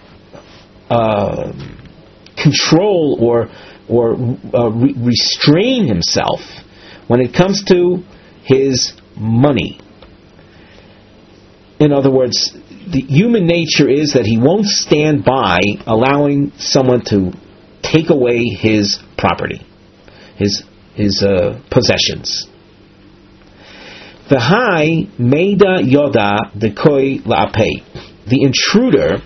control or restrain himself when it comes to his money. In other words, the human nature is that he won't stand by allowing someone to take away his property, his possessions. V'hai meida yoda dekoi la'apei. The intruder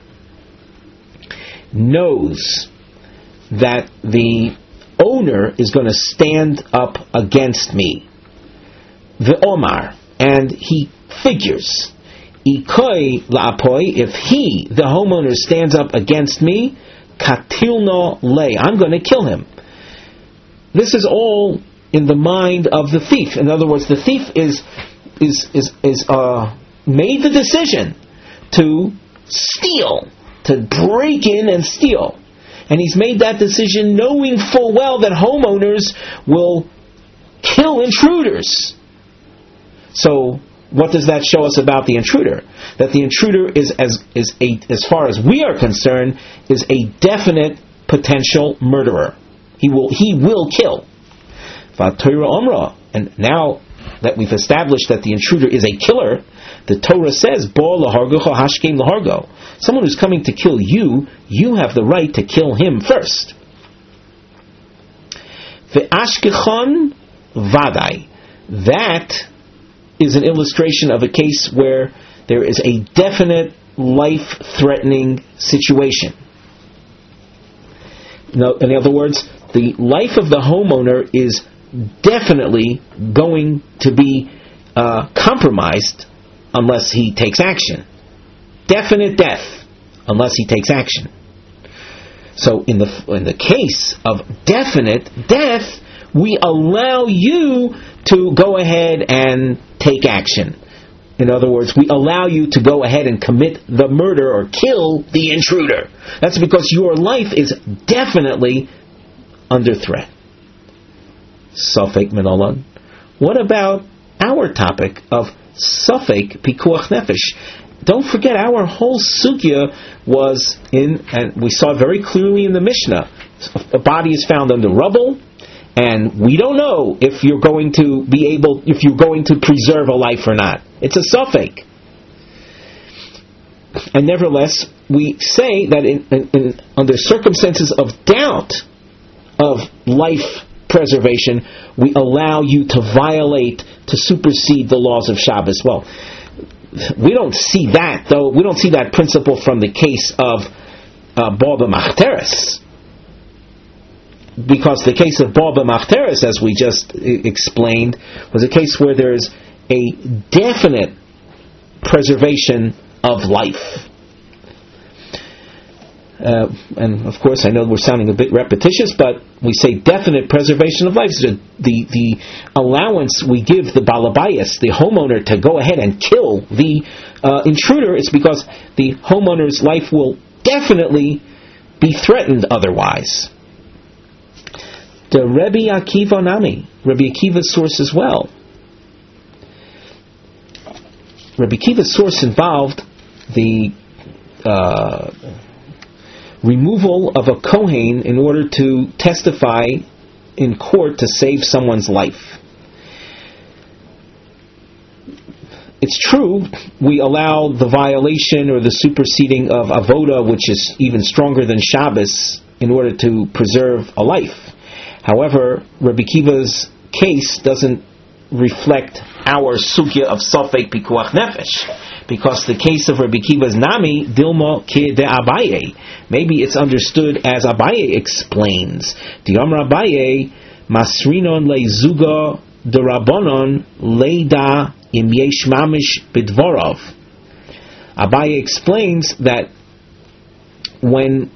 knows that the owner is going to stand up against me. V'omar, and he figures, ikoi la'apoi, if he, the homeowner, stands up against me, katilno le, I'm going to kill him. This is all in the mind of the thief. In other words, the thief is made the decision to steal, to break in and steal. And he's made that decision knowing full well that homeowners will kill intruders. So, what does that show us about the intruder? That the intruder is, as far as we are concerned, is a definite potential murderer. He will kill. And now that we've established that the intruder is a killer, the Torah says, Bo lahargocho hashkem lahargo. Someone who's coming to kill you, you have the right to kill him first. Ve'ashkechon vadai. That is an illustration of a case where there is a definite life-threatening situation. Now, in other words, the life of the homeowner is definitely going to be compromised unless he takes action. Definite death unless he takes action. So in the case of definite death, we allow you to go ahead and take action. In other words, we allow you to go ahead and commit the murder or kill the intruder. That's because your life is definitely under threat. Safek Minolan. What about our topic of Safek Pikuach Nefesh? Don't forget, our whole sugya was in, and we saw it very clearly in the Mishnah, a body is found under rubble, and we don't know if you're going to preserve a life or not. It's a Safek. And nevertheless, we say that in under circumstances of doubt of life preservation, we allow you to violate, to supersede the laws of Shabbos. Well, we don't see that, though. We don't see that principle from the case of Baal B'Machteres. Because the case of Baal B'Machteres, as we just explained, was a case where there's a definite preservation of life. And of course, I know we're sounding a bit repetitious, but we say definite preservation of life. So the allowance we give the balabayas, the homeowner, to go ahead and kill the intruder, it's because the homeowner's life will definitely be threatened otherwise. The Rebbe Akiva Nami, Rebbe Akiva's source as well. Rebbe Akiva's source involved the removal of a Kohen in order to testify in court to save someone's life. It's true, we allow the violation or the superseding of avoda, which is even stronger than Shabbos, in order to preserve a life. However, Rebbe Akiva's case doesn't reflect our sugya of Sofek Pikuach Nefesh, because the case of Rebbe Akiva's Nami, Dilma Ke de Abaye, maybe it's understood as Abaye explains. Diamra Abaye, Masrinon le Zuga de Rabbanon Leida im Yesh Mamish Bidvorov. Abaye explains that when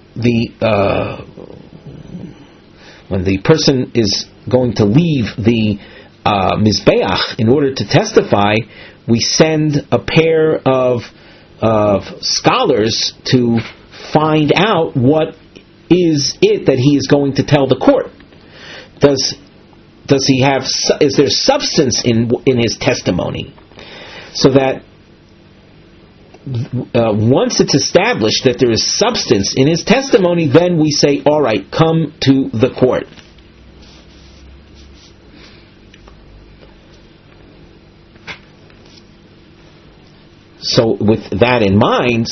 the person is going to leave the Mizbeach in order to testify, we send a pair of scholars to find out what is it that he is going to tell the court. Does he have? Is there substance in his testimony? So that once it's established that there is substance in his testimony, then we say, all right, come to the court. So with that in mind,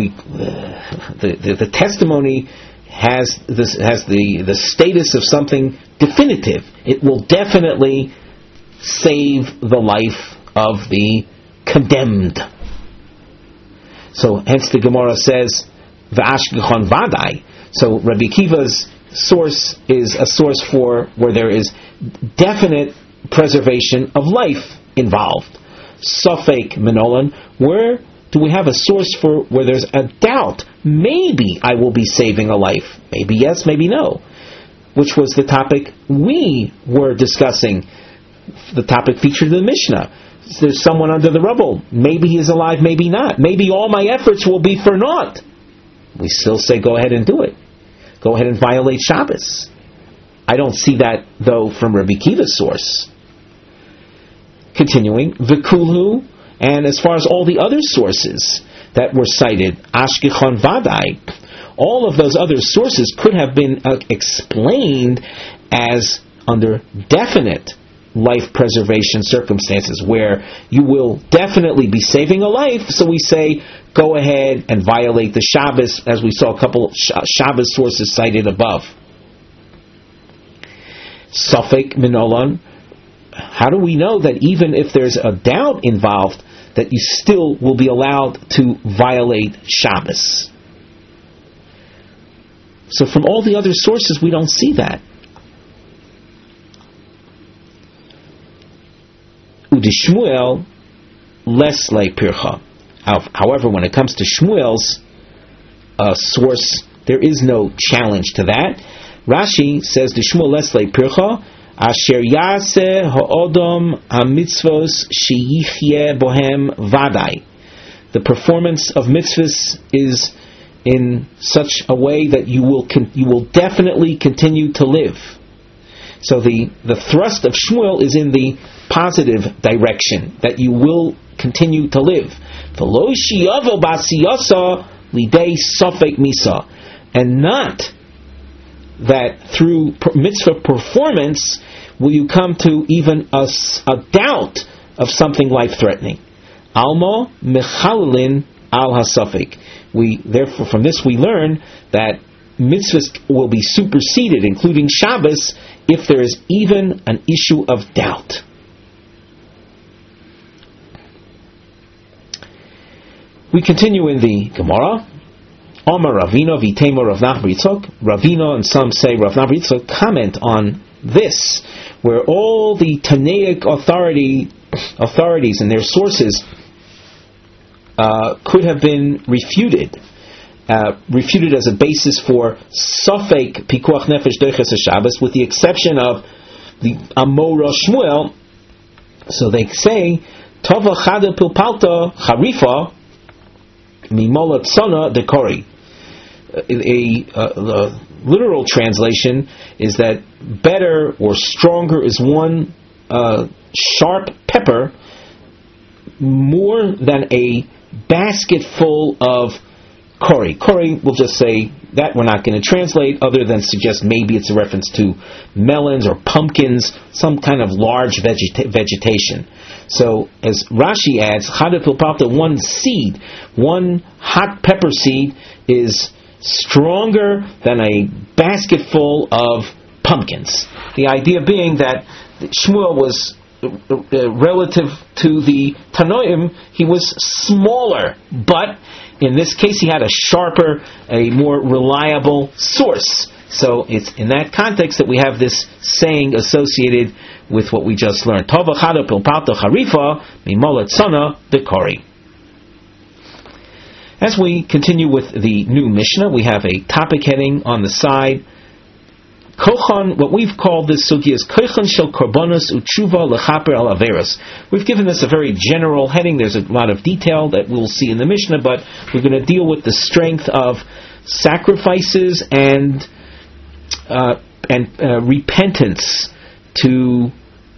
the testimony has the status of something definitive. It will definitely save the life of the condemned. So hence the Gemara says, V'ashgichon vadai. So Rabbi Akiva's source is a source for where there is definite preservation of life involved. Sofek menolan, where do we have a source for where there's a doubt? Maybe I will be saving a life. Maybe yes, maybe no. Which was the topic we were discussing. The topic featured in the Mishnah. There's someone under the rubble. Maybe he is alive, maybe not. Maybe all my efforts will be for naught. We still say go ahead and do it. Go ahead and violate Shabbos. I don't see that, though, from Rabbi Akiva's source. Continuing, V'kulhu, and as far as all the other sources that were cited, Ashkichon Vadai, all of those other sources could have been explained as under definite life preservation circumstances where you will definitely be saving a life, so we say go ahead and violate the Shabbos, as we saw a couple of Shabbos sources cited above. Sofek Minolan, how do we know that even if there's a doubt involved, that you still will be allowed to violate Shabbos? So from all the other sources, we don't see that. Udishmuel less like Pircha. However, when it comes to Shmuel's source, there is no challenge to that. Rashi says the Shmuel less like Pircha, Asher Yaseh Ha'odom HaMitzvos Sheyichye Bohem Vadai. The performance of mitzvahs is in such a way that you will definitely continue to live. So the thrust of Shmuel is in the positive direction, that you will continue to live. And not that through mitzvah performance will you come to even a doubt of something life-threatening. Alma mechalelin al hasafik. Therefore, from this we learn that mitzvahs will be superseded, including Shabbos, if there is even an issue of doubt. We continue in the Gemara. Omar Ravina v'Tema Rav Nachman Yitzchak. Ravina and some say Rav Nachman Yitzchak comment on this, where all the Tanaic authorities and their sources could have been refuted as a basis for Safek Pikuach Nefesh Doiches HaShabbos, with the exception of the Amora Shmuel. So they say Tova Chada Pilpalta Harifa Mimola Tsana Dekori. A literal translation is that better or stronger is one sharp pepper more than a basket full of kori. Kori, we'll just say that we're not going to translate, other than suggest maybe it's a reference to melons or pumpkins, some kind of large vegetation. So, as Rashi adds, one seed, one hot pepper seed is stronger than a basket full of pumpkins. The idea being that Shmuel was relative to the Tanoim, he was smaller, but in this case he had a sharper, a more reliable source. So it's in that context that we have this saying associated with what we just learned. Tova chada pilpata charifa mimolat sana dekori. As we continue with the new Mishnah, we have a topic heading on the side. Kochan, what we've called this sugi is Kochan shel korbanos utshuva lechaper al averos. We've given this a very general heading. There's a lot of detail that we'll see in the Mishnah, but we're going to deal with the strength of sacrifices and repentance to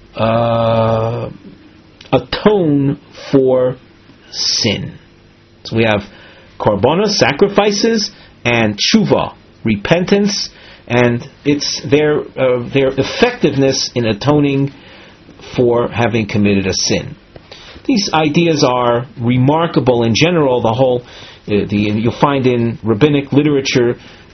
atone for sin. So we have korbanos, sacrifices, and tshuva, repentance, and it's their effectiveness in atoning for having committed a sin. These ideas are remarkable in general. The whole, you'll find in rabbinic literature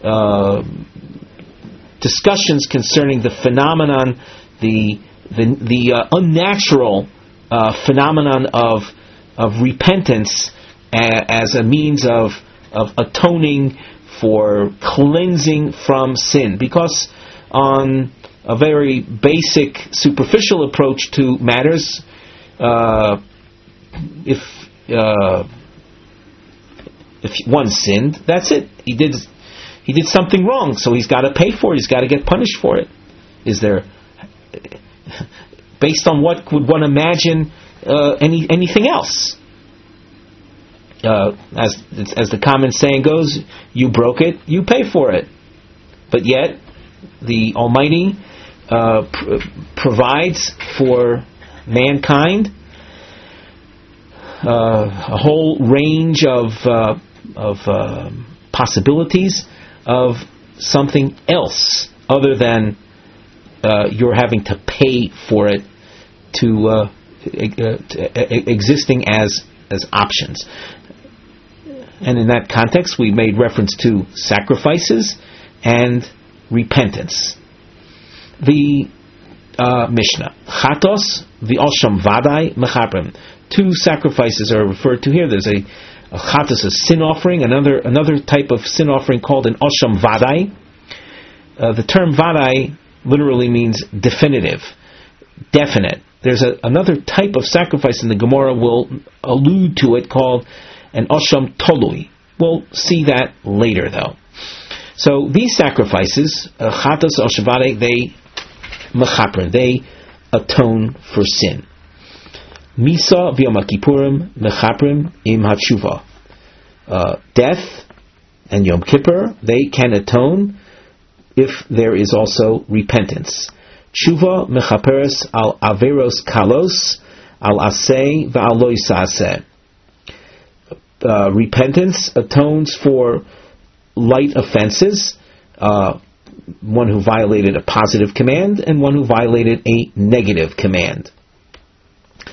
discussions concerning the phenomenon, the unnatural phenomenon of repentance as a means of atoning for cleansing from sin. Because on a very basic, superficial approach to matters, if one sinned, that's it. He did something wrong, so he's got to pay for it. He's got to get punished for it. Is there, based on what would one imagine anything else? As the common saying goes, you broke it, you pay for it. But yet, the Almighty provides for mankind a whole range of possibilities of something else other than you're having to pay for it to existing as options. And in that context, we made reference to sacrifices and repentance. The Mishnah, Chatos v'Osham Vadai Mechaprim. Two sacrifices are referred to here. There's a Chatos, a sin offering, another type of sin offering called an Osham Vadai. The term Vadai literally means definitive, definite. There's another type of sacrifice in the Gemara will allude to it called an Osham Tolui. We'll see that later though. So these sacrifices, Chatos, Osham Vadai, they mechaprin, they atone for sin. Misa v'Yom Kippurim mechaprim im hatshuva. Death and Yom Kippur, they can atone if there is also repentance. Tshuva mechaperes al averos kalos al aseh v'al lo yisaseh. Repentance atones for light offenses, one who violated a positive command and one who violated a negative command.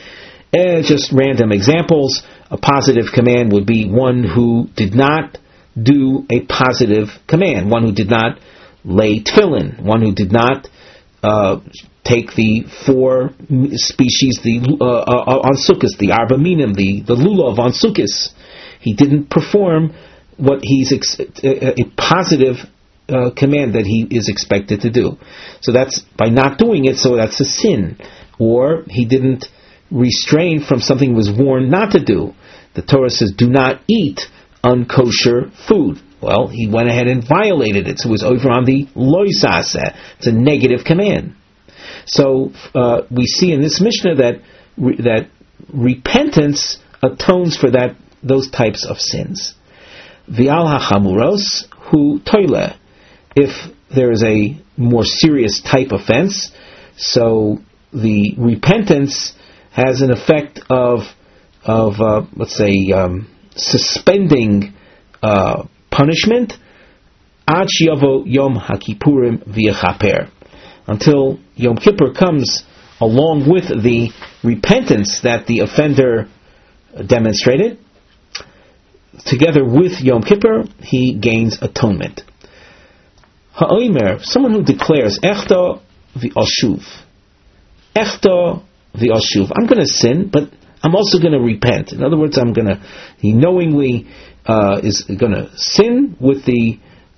Just random examples. A positive command would be one who did not do a positive command. One who did not lay tefillin, one who did not take the 4 species on Sukkot, the Arba Minim, the Lulav on Sukkot. He didn't perform what he's a positive command that he is expected to do. So that's by not doing it, so that's a sin. Or he didn't restrain from something he was warned not to do. The Torah says, do not eat unkosher food. Well, he went ahead and violated it, so it was over on the loisaseh. It's a negative command. So we see in this Mishnah that repentance atones for those types of sins. V'al hachamuros hu toile. If there is a more serious type offense, so the repentance has an effect of let's say suspending punishment ad shiavo yom haKippurim v'yechaper, until Yom Kippur comes along with the repentance that the offender demonstrated. Together with Yom Kippur, he gains atonement. Ha'omer, someone who declares Echta v'ashuv. Echta v'ashuv. I'm going to sin, but I'm also going to repent. In other words, he knowingly is going to sin with the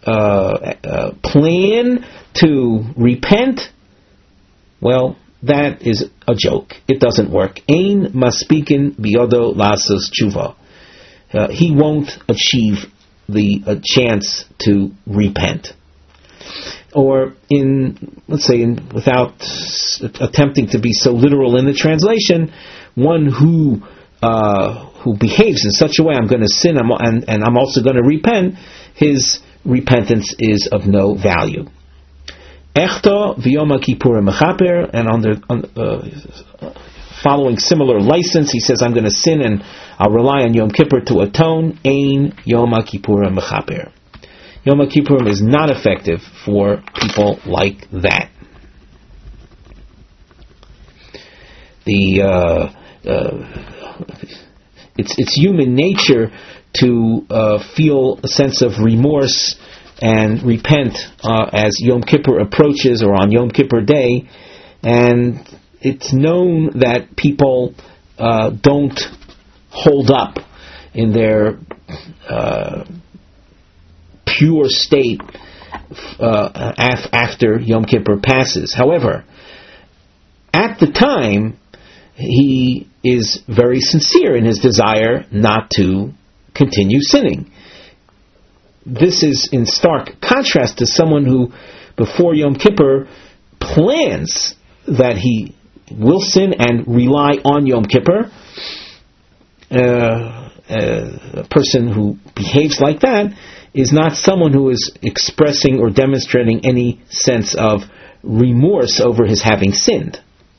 plan to repent. Well, that is a joke. It doesn't work. Ein maspikin biyodo lasos tshuva. He won't achieve the chance to repent. Or without attempting to be so literal in the translation, one who behaves in such a way, I'm going to sin and I'm also going to repent, his repentance is of no value. Echta v'yom Kippurim mechaper, and following similar license, he says, I'm going to sin and I'll rely on Yom Kippur to atone. Ein Yom Kippurim mechaper. Yom Kippurim is not effective for people like that. It's human nature to feel a sense of remorse and repent as Yom Kippur approaches or on Yom Kippur Day, and it's known that people don't hold up in their pure state after Yom Kippur passes. However, at the time, he is very sincere in his desire not to continue sinning. This is in stark contrast to someone who, before Yom Kippur, plans that he will sin and rely on Yom Kippur. A person who behaves like that is not someone who is expressing or demonstrating any sense of remorse over his having sinned.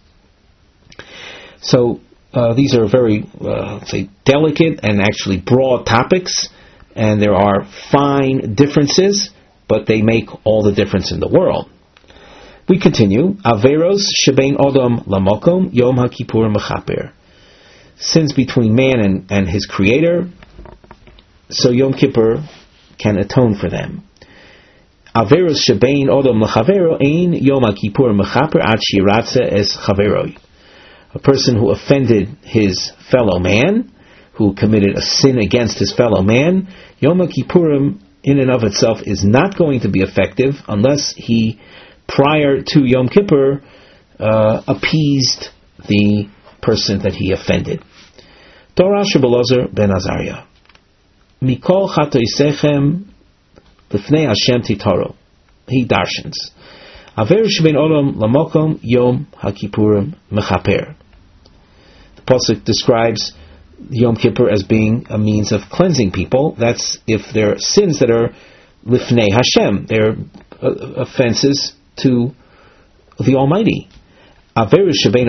So these are very, delicate and actually broad topics, and there are fine differences, but they make all the difference in the world. We continue. Averos shebein odom lamokom yom haKippurim mechaper. Sins between man and his Creator, so Yom Kippur can atone for them. Averos shebein odom lechavero ein yom haKippurim mechaper ad shiratze es chaveroi. A person who offended his fellow man, who committed a sin against his fellow man, Yom Kippurim in and of itself is not going to be effective unless he, prior to Yom Kippur, appeased the person that he offended. Torah Shabbalazar ben Azariah. Mikol chatoisechem lifnei Hashem titaro. He darshans. Aver sheben olam lamokom Yom HaKippurim mechaper. The pasuk describes Yom Kippur as being a means of cleansing people. That's if there are sins that are lifnei Hashem. They're offenses to the Almighty. However,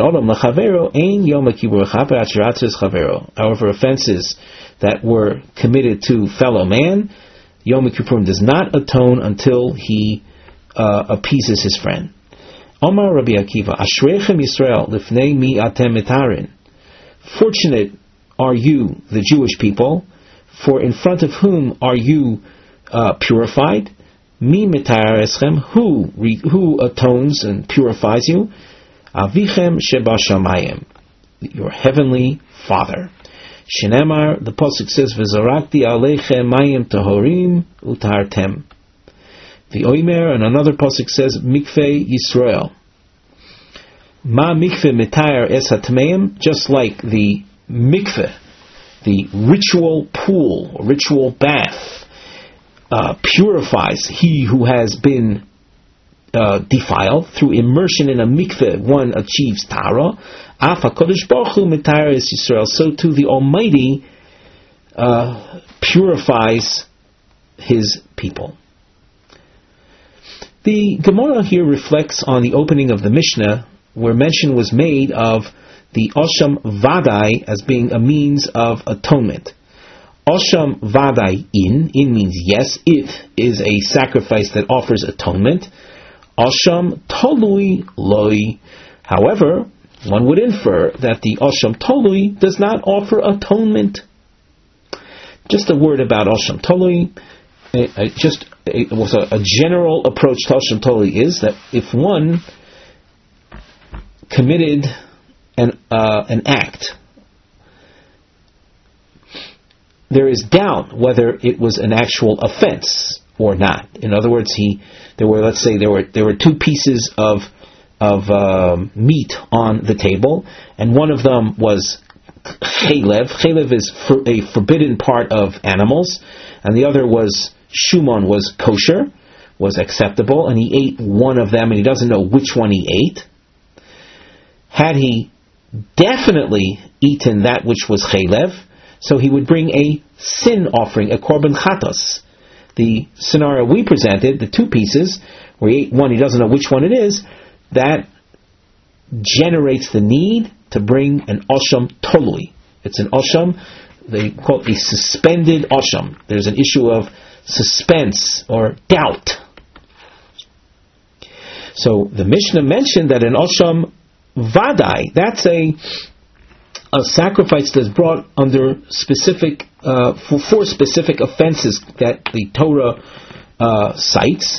offenses that were committed to fellow man, Yom Kippur does not atone until he appeases his friend. Omar Rabbi Akiva, Ashreichem Yisrael lifnei mi atem mitarin. Fortunate are you, the Jewish people, For in front of whom are you purified? Mi mitayar eschem, who atones and purifies you? Avichem sheba shamayim, your heavenly Father. Shenemar, the pasuk says, V'zarakti aleichem mayim tahorim utartem. The Oimer, and another pasuk says, Mikveh Yisrael. Ma mikveh mitayar es hatmeim, just like the mikveh, the ritual pool, or ritual bath, purifies he who has been defiled. Through immersion in a mikveh, one achieves tara. Af HaKadosh Baruch Hu mitayar es Yisrael. So too the Almighty purifies His people. The Gemara here reflects on the opening of the Mishnah, where mention was made of the Osham Vadai as being a means of atonement. Osham Vadai in means yes, it is a sacrifice that offers atonement. Osham Tolui Loi. However, one would infer that the Osham Tolui does not offer atonement. Just a word about Osham Tolui. It was a general approach to Osham Tolui is that if one committed an act, there is doubt whether it was an actual offense or not. In other words, there were two pieces of meat on the table, and one of them was chaylev. Chaylev is a forbidden part of animals, and the other was shumon, was kosher, was acceptable, and he ate one of them, and he doesn't know which one he ate. Had he definitely eaten that which was chaylev, so he would bring a sin offering, a korban chatos. The scenario we presented, the two pieces, where he ate one, he doesn't know which one it is, that generates the need to bring an osham tolui. It's an osham, they call it a suspended osham. There's an issue of suspense or doubt. So the Mishnah mentioned that an osham vadai, that's a sacrifice that's brought under specific, for specific offenses that the Torah cites.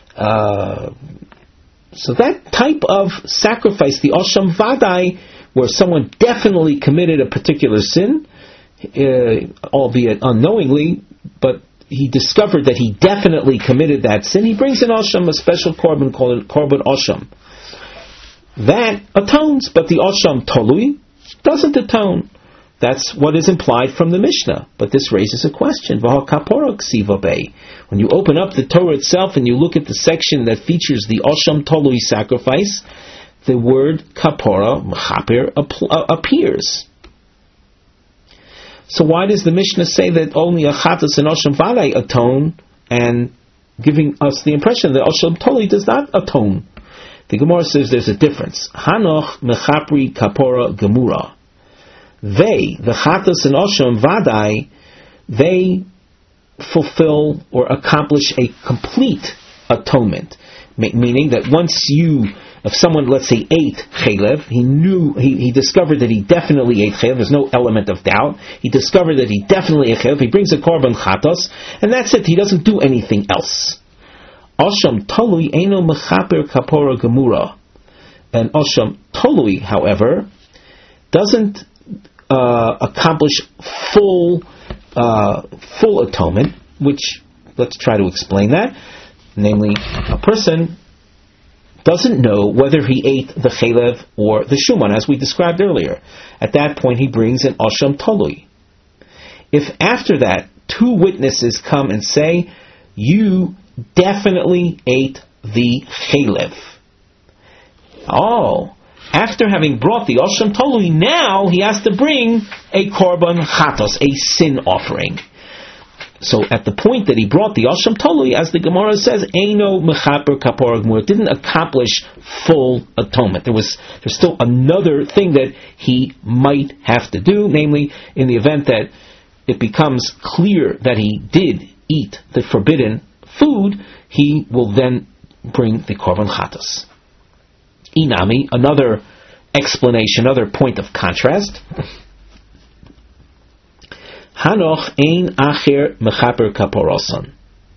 So that type of sacrifice, the Osham Vadai, where someone definitely committed a particular sin, albeit unknowingly, but he discovered that he definitely committed that sin, he brings an Osham, a special korban called korban Osham. That atones, but the Osham Tolui doesn't atone. That's what is implied from the Mishnah. But this raises a question. When you open up the Torah itself and you look at the section that features the Osham Tolui sacrifice, the word kapora, mechaper, appears. So why does the Mishnah say that only a chatas and Osham Vadai atone, and giving us the impression that Osham Tolui does not atone? The Gemara says there's a difference. Hanoch mechapri kapora gemura. They, the chatas and Osham Vadai, they fulfill or accomplish a complete atonement. Meaning that if someone, let's say, ate chaylev, he discovered that he definitely ate chaylev, there's no element of doubt, he discovered that he definitely ate chaylev, he brings a korban chatos, and that's it, he doesn't do anything else. Osham Tolui eino mechaper kapora gemura. And Osham Tolui, however, doesn't accomplish full atonement, which, let's try to explain that. Namely, a person doesn't know whether he ate the chaylev or the shuman, as we described earlier. At that point, he brings an Osham Tolui. If after that, two witnesses come and say, you definitely ate the chaylev. After having brought the Osham Tolui, now he has to bring a korban chatos, a sin offering. So at the point that he brought the Osham Tolui, as the Gemara says, Eino mechaper kapora gemura, it didn't accomplish full atonement. There's still another thing that he might have to do, namely, in the event that it becomes clear that he did eat the forbidden food, he will then bring the korban chatos. Inami, another explanation, another point of contrast. Hanoch ein acher mechaper kaporosan.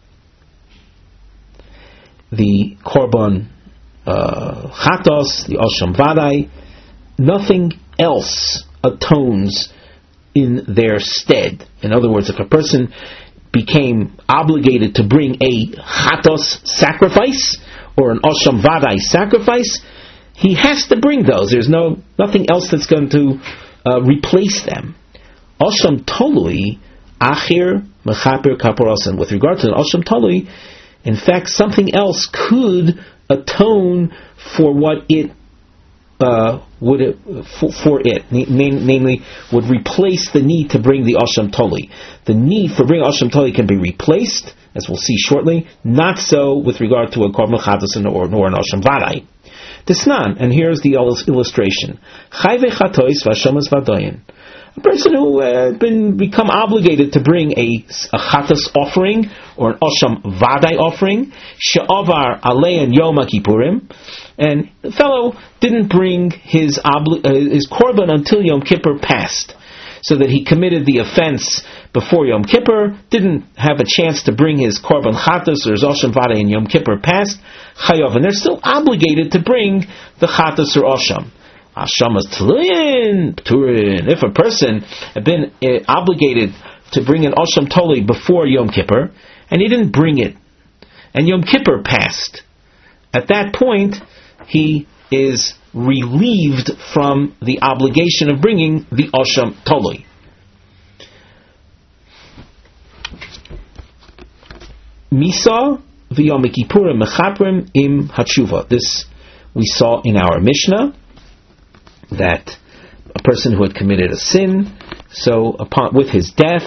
The korban chatos, the osham vadai, nothing else atones in their stead. In other words, if a person became obligated to bring a chatos sacrifice or an osham vadai sacrifice, he has to bring those. There's nothing else that's going to replace them. Osham tolui achir mechaper kaporosan. With regard to an osham tolui, in fact, something else could atone for what it namely would replace the need to bring the osham tolui. The need for bringing osham tolui can be replaced, as we'll see shortly. Not so with regard to a korban chatos nor an osham vadai. Tisnan, and here's the illustration. Chayve chatois v'ashamas v'adoyin. A person who had become obligated to bring a chatos offering or an osham vadai offering, she'avar alein yom kippurim, and the fellow didn't bring his korban until Yom Kippur passed, so that he committed the offense before Yom Kippur, didn't have a chance to bring his korban chatos or his osham vadai in Yom Kippur passed, chayav, and they're still obligated to bring the chatos or osham. Ashamas tluyin pturin. If a person had been obligated to bring an osham tolui before Yom Kippur, and he didn't bring it, and Yom Kippur passed, at that point he is relieved from the obligation of bringing the osham tolui. Misa v'yom kippurim mechaprim im hatshuva. This we saw in our Mishnah, that a person who had committed a sin, so with his death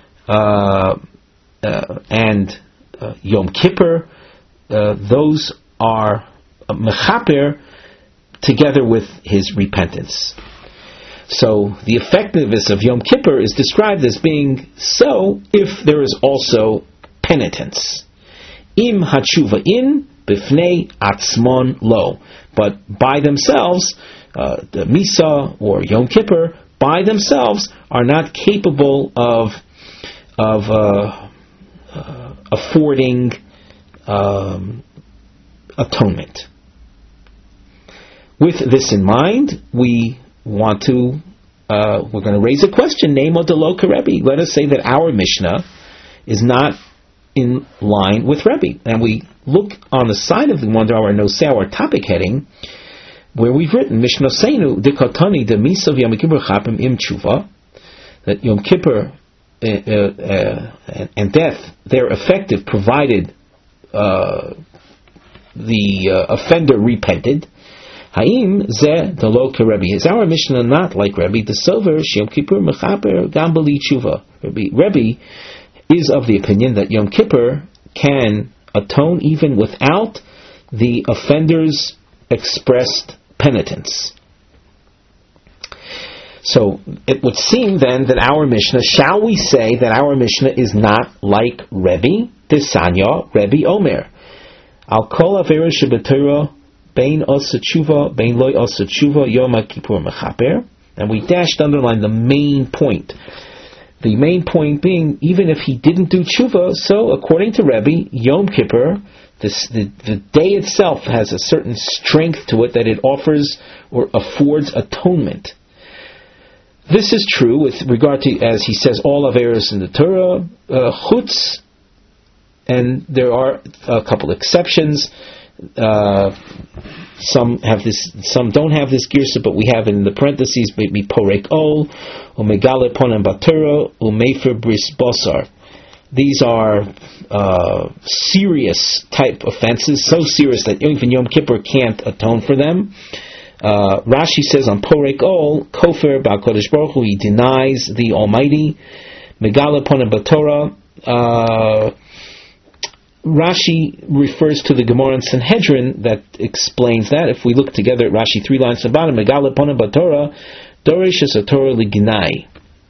and Yom Kippur, those are mechaper together with his repentance. So the effectiveness of Yom Kippur is described as being so if there is also penitence. Im hatshuva in bifnei atzmon lo, but by themselves, the Misa or Yom Kippur by themselves are not capable of affording atonement. With this in mind, we're going to raise a question. Nemo de lo Rebbe. Let us say that our Mishnah is not in line with Rebbe, and we look on the side of the Wonder Hour Nosei, our topic heading, where we've written Mishnah Seinu Dikatani de Misav Yom Kippur Chapim Im Tshuva, that Yom Kippur and death they're effective provided the offender repented. Haim ze delo Rebbe. Is our Mishnah not like Rebbe? The silver Yom Kippur Mechaper Gambali Tshuva. Rebbe is of the opinion that Yom Kippur can atone even without the offender's expressed penitence. So it would seem then that our Mishnah, shall we say that our Mishnah is not like Rebbe? Tisanya Rebbe Omer. Al kol avera shebetorah bein osa tshuva bein loy osa tshuva Yom Kippur mechaper. And we underline the main point. The main point being, even if he didn't do tshuva, so according to Rebbe, Yom Kippur, the day itself has a certain strength to it that it offers or affords atonement. This is true with regard to, as he says, all averos in the Torah, chutz, and there are a couple exceptions. Some have this, some don't have this girsa, but we have in the parentheses maybe porek ol, umegale ponem batura, umefer bris bosar. These are serious type offenses, so serious that even Yom Kippur can't atone for them. Rashi says on porek ol, kofer ba'kodesh baruch hu, he denies the Almighty. Megale ponem batura. Rashi refers to the Gemara in Sanhedrin that explains that. If we look together at Rashi 3 lines from bottom, Megale ponem batora, dorish es haTorah lignai.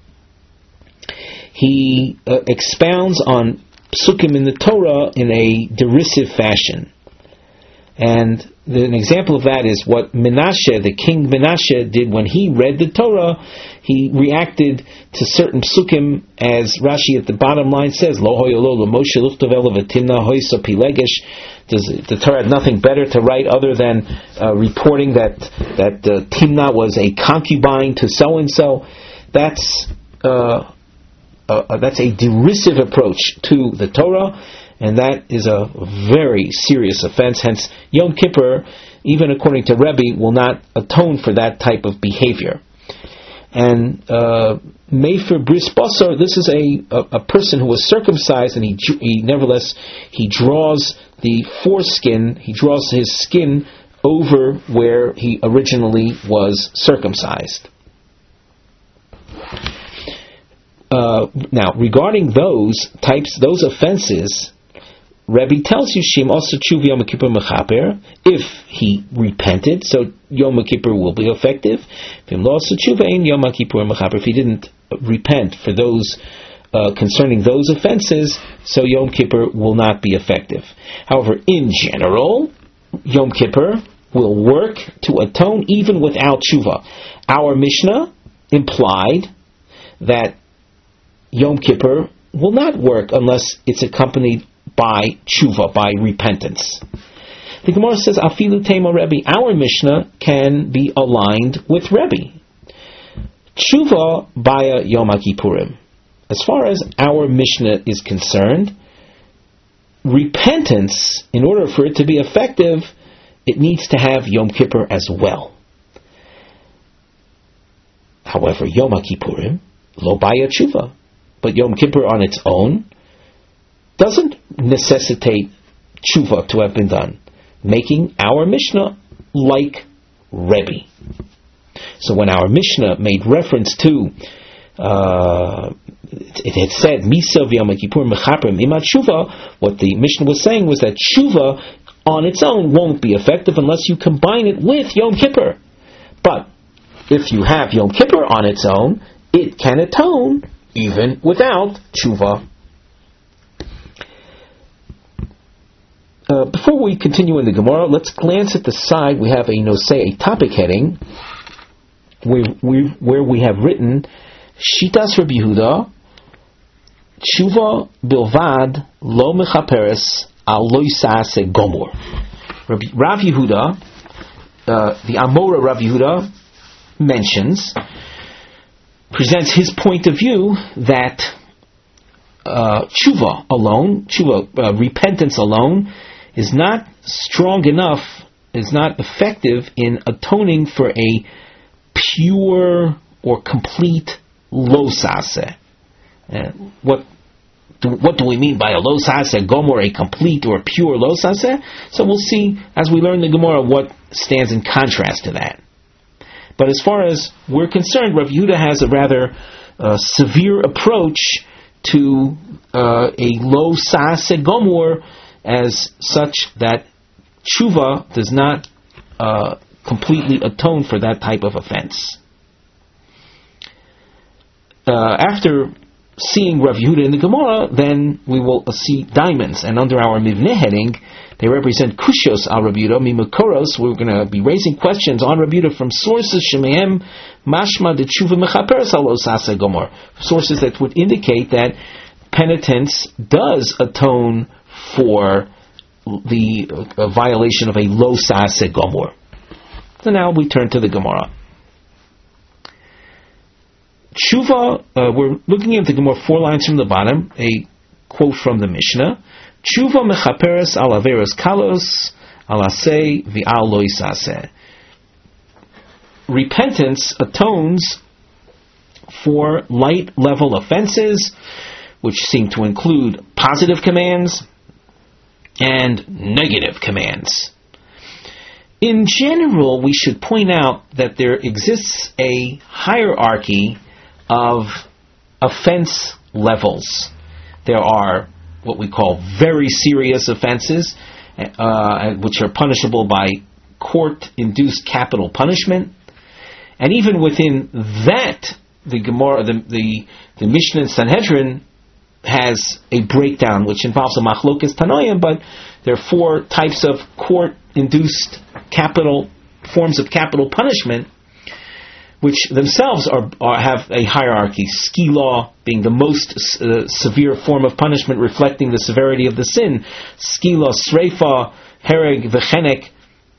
He expounds on psukim in the Torah in a derisive fashion. And an example of that is what Menashe, the king Menashe, did when he read the Torah. He reacted to certain psukim, as Rashi at the bottom line says, Lo hoyolo lo Moshe luchtov elav Timna hoyso pilegesh. The Torah had nothing better to write other than reporting that Timna was a concubine to so and so. That's a derisive approach to the Torah, and that is a very serious offense. Hence, Yom Kippur, even according to Rebbe, will not atone for that type of behavior. And Mefer Bris Basar, this is a person who was circumcised, and he nevertheless draws the foreskin, he draws his skin over where he originally was circumcised. Now, regarding those offenses, Rebbe tells you Shim also Tshuva Yom Kippur Mechaper. If he repented, so Yom Kippur will be effective. If he didn't repent for those concerning those offenses, so Yom Kippur will not be effective. However, in general, Yom Kippur will work to atone even without tshuva. Our Mishnah implied that Yom Kippur will not work unless it's accompanied by tshuva, by repentance. The Gemara says, Afilu Tema Rebbe, our Mishnah can be aligned with Rebbe. Tshuva baya Yom Kippurim. As far as our Mishnah is concerned, repentance, in order for it to be effective, it needs to have Yom Kippur as well. However, Yom Kippurim, lo baya tshuva. But Yom Kippur on its own doesn't necessitate tshuva to have been done, making our Mishnah like Rebbe. So when our Mishnah made reference to, it had said, Misa v'Yom Kippur mechaper mimat tshuva, what the Mishnah was saying was that tshuva on its own won't be effective unless you combine it with Yom Kippur. But if you have Yom Kippur on its own, it can atone even without tshuva. Before we continue in the Gemara, let's glance at the side. We have a topic heading, where we have written Shitas Rabbi Yehuda, Tshuva bilvad lo mechaperes al lo yisase gomor. Rav Yehuda, the Amora Rav Yehuda presents his point of view that tshuva alone, repentance alone, is not strong enough, is not effective in atoning for a pure or complete lo saseh. What do we mean by a lo saseh gomor, a complete or pure lo saseh? So we'll see as we learn the Gemara what stands in contrast to that. But as far as we're concerned, Rav Yehuda has a rather severe approach to a lo saseh gomor, as such that tshuva does not completely atone for that type of offense. After seeing Rav Yehuda in the Gemara, then we will see diamonds, and under our Mivneh heading, they represent kushos al Rav Yehuda mimakoros. We're going to be raising questions on Rav Yehuda from sources shemehem mashma de tshuva mechaperes al lo saseh gomor, sources that would indicate that penitence does atone for the violation of a lo saseh gomor. So now we turn to the Gemara. Tshuva, we're looking at the Gemara 4 lines from the bottom, a quote from the Mishnah. Tshuva mechaperes al averos kalos al aseh v'al lo yisaseh. Repentance atones for light level offenses, which seem to include positive commands and negative commands. In general, we should point out that there exists a hierarchy of offense levels. There are what we call very serious offenses, which are punishable by court-induced capital punishment. And even within that, the Gemara, the Mishnah and Sanhedrin has a breakdown which involves a machlokas tanoim, but there are 4 types of court-induced forms of capital punishment, which themselves have a hierarchy. Skila being the most severe form of punishment, reflecting the severity of the sin. Skila, sreifa, hereg, v'chenek,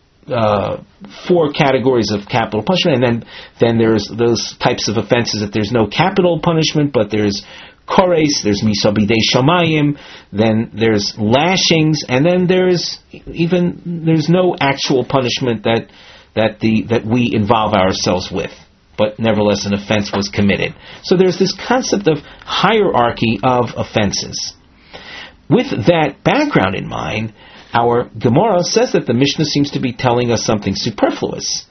4 categories of capital punishment, and then there's those types of offenses that there's no capital punishment, but there's kores, there's misabidei shamayim, then there's lashings, and then there's no actual punishment that we involve ourselves with, but nevertheless an offense was committed. So there's this concept of hierarchy of offenses. With that background in mind, our Gemara says that the Mishnah seems to be telling us something superfluous.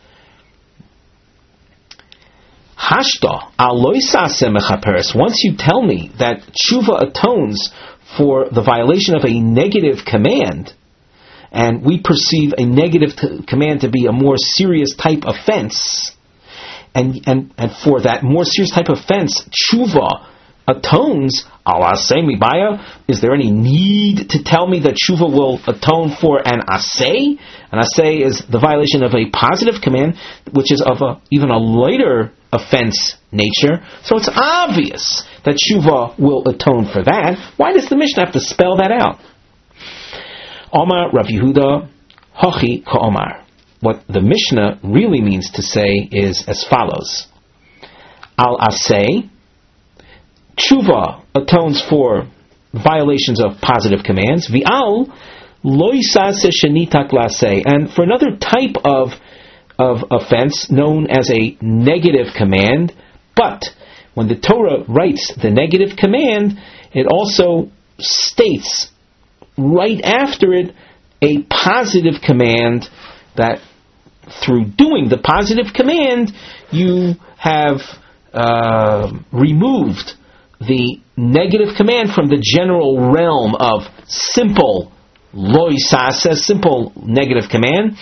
Hashta aloisase mechaperes. Once you tell me that tshuva atones for the violation of a negative command, and we perceive a negative command to be a more serious type offense, and for that more serious type of offense, tshuva atones, alaseh mibaya, is there any need to tell me that tshuva will atone for an aseh? An aseh is the violation of a positive command, which is of even a lighter offense nature. So it's obvious that tshuva will atone for that. Why does the Mishnah have to spell that out? Omar Rav Yehuda, Hochi Ka'omar. What the Mishnah really means to say is as follows. Al aseh, tshuva atones for violations of positive commands. V'al lo yisaseh shenitak laseh. And for another type of offense known as a negative command, but when the Torah writes the negative command, it also states right after it a positive command, that through doing the positive command you have removed the negative command from the general realm of simple lo yisaseh, simple negative command,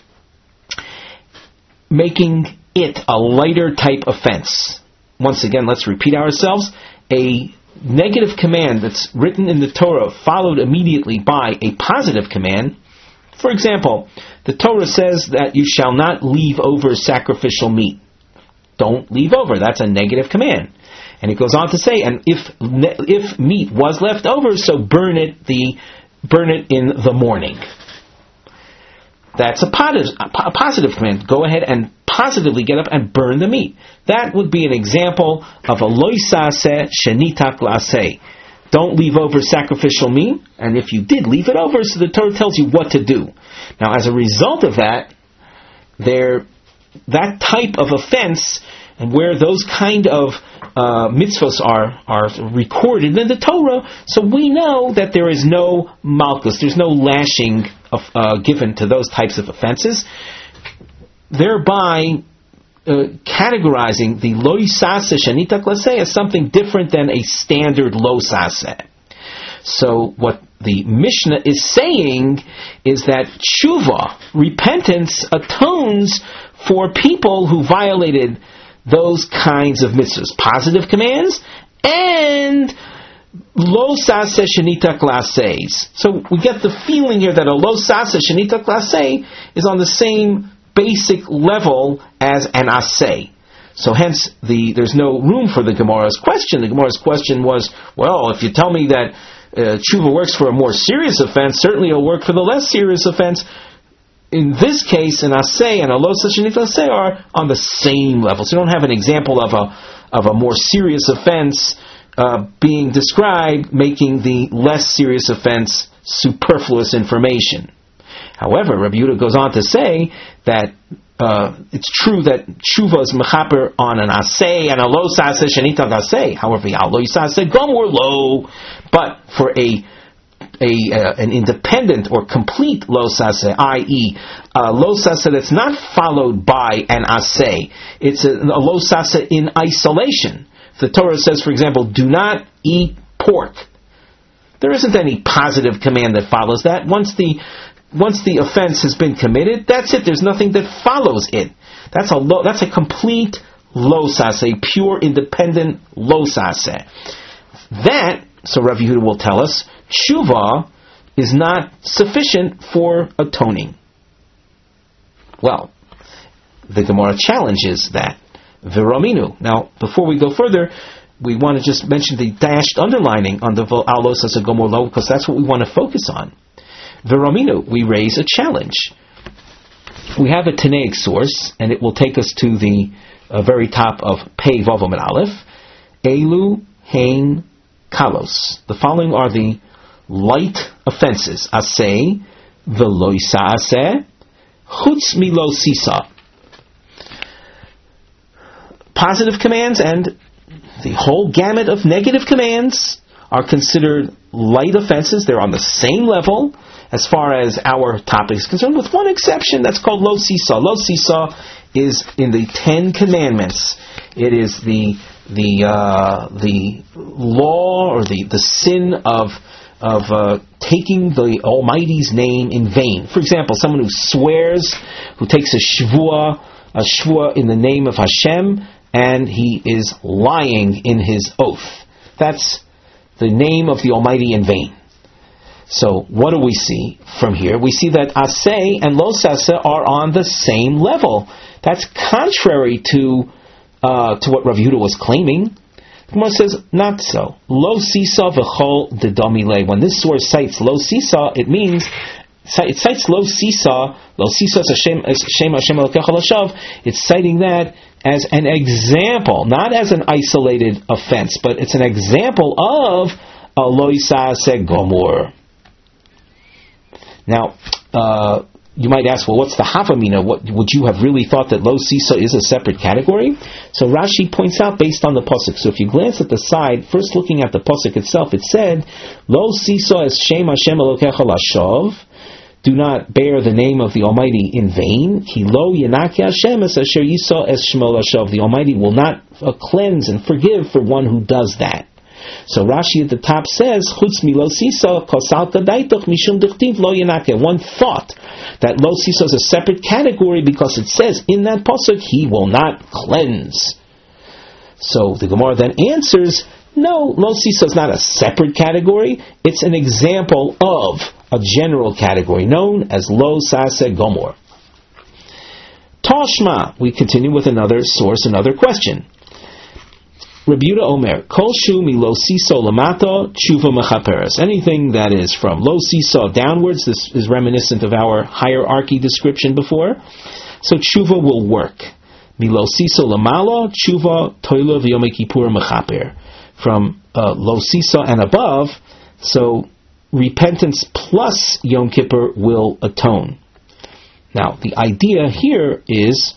making it a lighter type offense. Once again, let's repeat ourselves. A negative command that's written in the Torah followed immediately by a positive command. For example, the Torah says that you shall not leave over sacrificial meat. Don't leave over. That's a negative command. And it goes on to say, and if meat was left over, so burn it in the morning. That's a positive command. Go ahead and positively get up and burn the meat. That would be an example of a lo yisaseh shenitak laseh. Don't leave over sacrificial meat, and if you did leave it over, so the Torah tells you what to do. Now, as a result of that, that type of offense, and where those kind of mitzvos are recorded in the Torah, so we know that there is no malchus, there's no lashing given to those types of offenses, thereby categorizing the lo yisaseh shenitak laseh as something different than a standard lo saseh. So what the Mishnah is saying is that tshuva, repentance, atones for people who violated those kinds of mitzvahs, positive commands, and lo saseh shenitak lasehs. So we get the feeling here that a lo saseh shenitak laseh is on the same basic level as an aseh. So hence, there's no room for the Gemara's question. The Gemara's question was, well, if you tell me that tshuva works for a more serious offense, certainly it'll work for the less serious offense. In this case, an aseh and a lo saseh shenitak laseh are on the same level. So you don't have an example of a more serious offense being described, making the less serious offense superfluous information. However, Rabbi Yehuda goes on to say that it's true that tshuva is mechaper on an aseh and a lo saseh shenitak laseh. However, lo yisaseh gomor lo, but for an independent or complete lo saseh, i.e., lo saseh that's not followed by an aseh, it's a lo saseh in isolation. The Torah says, for example, do not eat pork. There isn't any positive command that follows that. Once the offense has been committed, that's it. There's nothing that follows it. That's a complete lo saseh, pure independent lo saseh. That so Rav Yehuda will tell us, tshuva is not sufficient for atoning. Well, the Gemara challenges that. V'raminu. Now, before we go further, we want to just mention the dashed underlining on the Alos as a Gomor Lo, because that's what we want to focus on. V'raminu, we raise a challenge. We have a Tanaic source, and it will take us to the very top of Pei Vav Amud Aleph. Elu Hein Kalos. The following are the light offenses. Aseh v'lo yisa'aseh chutz milo sisa. Positive commands and the whole gamut of negative commands are considered light offenses. They're on the same level as far as our topic is concerned, with one exception. That's called lo sisa. Lo sisa is in the 10 Commandments. It is the law or the sin of taking the Almighty's name in vain. For example, someone who swears, who takes a shvua in the name of Hashem, and he is lying in his oath. That's the name of the Almighty in vain. So what do we see from here? We see that aseh and lo saseh are on the same level. That's contrary to what Rav Yehuda was claiming. The Gemara says, not so. Lo sisa v'chol dedamile. When this source cites lo sisa, it cites lo sisa. Lo sisa is Hashem Hashem Elokecha Lashav. It's citing that as an example, not as an isolated offense, but it's an example of a lo yisa'aseh gomor. Now, you might ask, well, what's the hafamina? What would you have really thought that lo sisa is a separate category? So Rashi points out based on the pasuk. So if you glance at the side, first looking at the pasuk itself, it said, lo sisa es shem Hashem Elokecha Lashav. Do not bear the name of the Almighty in vain. Ki lo yenake Hashem es asher yisa es shmo lashav. The Almighty will not cleanse and forgive for one who does that. So Rashi at the top says, chutz milo sisa kosalta daitoch mishum dichtiv lo yenake. One thought that lo sisa is a separate category because it says in that pasuk, he will not cleanse. So the Gemara then answers, no, lo sisa is not a separate category. It's an example of a general category known as lo saseh gomor. Tashma, we continue with another source, another question. Rabbi Yehuda Omer, kol shu mi lo siso lamato tshuva mechaperes. Anything that is from lo siso downwards, this is reminiscent of our hierarchy description before. So tshuva will work. Mi lo siso lamalo tshuva toila v'yom kippur mechaper. From lo siso and above, so repentance plus Yom Kippur will atone. Now, the idea here is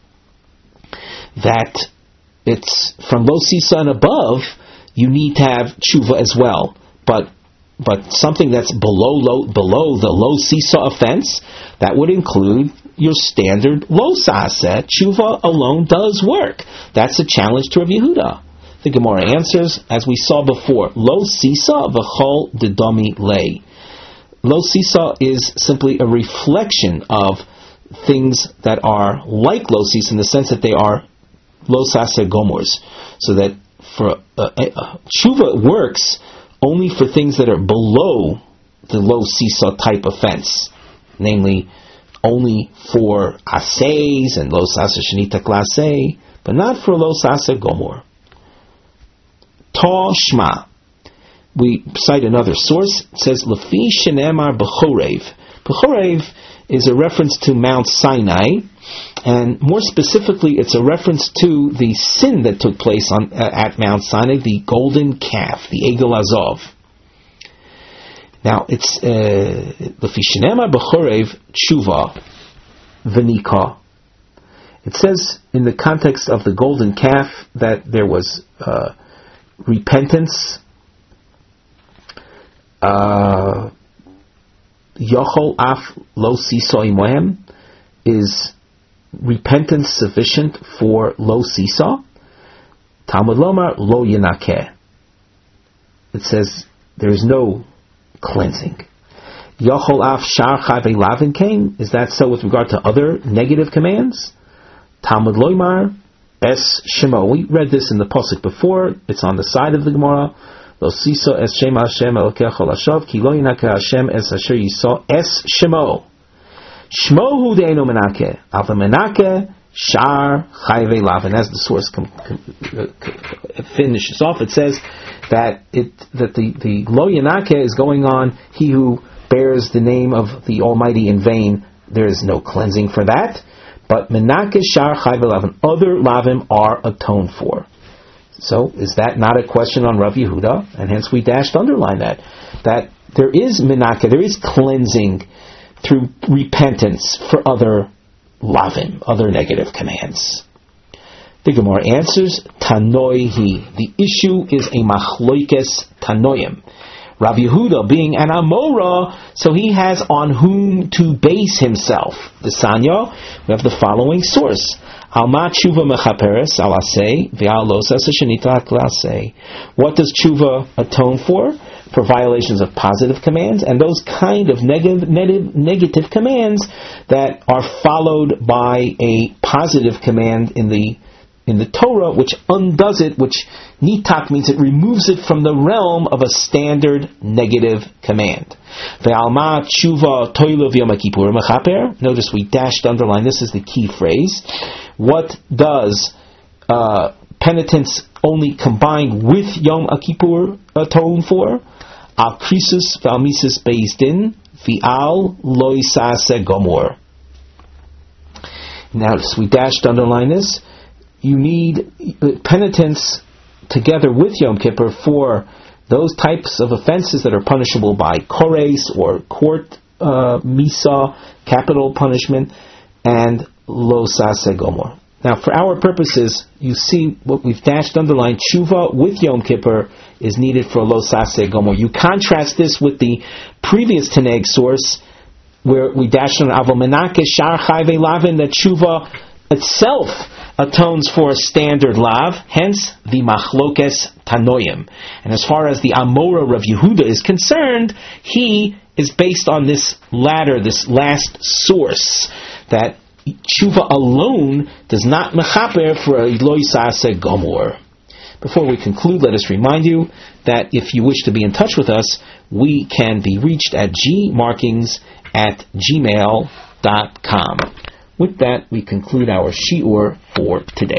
that it's from lo sisa and above, you need to have tshuva as well. But something that's below the lo sisa offense, that would include your standard lo saseh. Tshuva alone does work. That's a challenge to Rav Yehuda. The Gemara answers, as we saw before, lo sisa v'chol dedami lei. Lo sisa is simply a reflection of things that are like lo sisa in the sense that they are lo saseh gomors. So that for tshuva works only for things that are below the lo sisa type offense, namely only for aseis and lo saseh shenita klasei, but not for lo saseh gomor. Tashma. We cite another source. It says, Lefi shenemar b'chorev. B'chorev is a reference to Mount Sinai, and more specifically, it's a reference to the sin that took place at Mount Sinai, the golden calf, the Egel Azov. Now, it's Lefi shenemar b'chorev tshuva v'nika. It says in the context of the golden calf that there was repentance. Yochol af lo sisa imohem. Is repentance sufficient for lo sisa? Talmud lomar lo yenakeh. It says there is no cleansing. Yochol af shar chayvei lavin kain. Is that so with regard to other negative commands? Talmud lomar es shemo. We read this in the pasuk before. It's on the side of the Gemara. Lo siso es Shem Hashem Elokecha Lashav Ki lo yinakeh Hashem es asher yiso es Shemo. Shmo hu de'eno menakeh. Al v'menakeh shar chayvei lav. And as the source finishes off, it says that the lo yinakeh is going on. He who bears the name of the Almighty in vain, there is no cleansing for that. But menakeh shar chayvei lav, and other lavim are atoned for. So, is that not a question on Rav Yehuda? And hence we underline that there is menakeh, there is cleansing through repentance for other lavim, other negative commands. The Gemara answers, Tanoihi. The issue is a machloikes tanoim. Rav Yehuda being an Amora, so he has on whom to base himself. The Sanya, we have the following source. Alma tshuva mechaperes alasei v'al losas shenita klasei. What does tshuva atone for? For violations of positive commands and those kind of negative commands that are followed by a positive command in the Torah, which undoes it, which nitak means it removes it from the realm of a standard negative command. Ve'alma tshuva toilav yom kippur mechaper. Notice we underline. This is the key phrase. What does penitence only combined with Yom Kippur atone for? Al krisus v'al mises beis din v'al lo yisaseh gomor. Now, we underline this. You need penitence together with Yom Kippur for those types of offenses that are punishable by kores or court misa, capital punishment, and lo saseh gomor. Now, for our purposes, you see what we've underlined. Tshuva with Yom Kippur is needed for lo saseh gomor. You contrast this with the previous Taneg source, where we on avol menakeh shar chayvei lavin, that tshuva itself atones for a standard lav, hence the machlokes tanoim. And as far as the Amora Rav Yehuda is concerned, he is based on this last source, that tshuva alone does not mechaper for a lo yisaseh gomor. Before we conclude, let us remind you that if you wish to be in touch with us, we can be reached at gmarkings@gmail.com. With that, we conclude our shiur for today.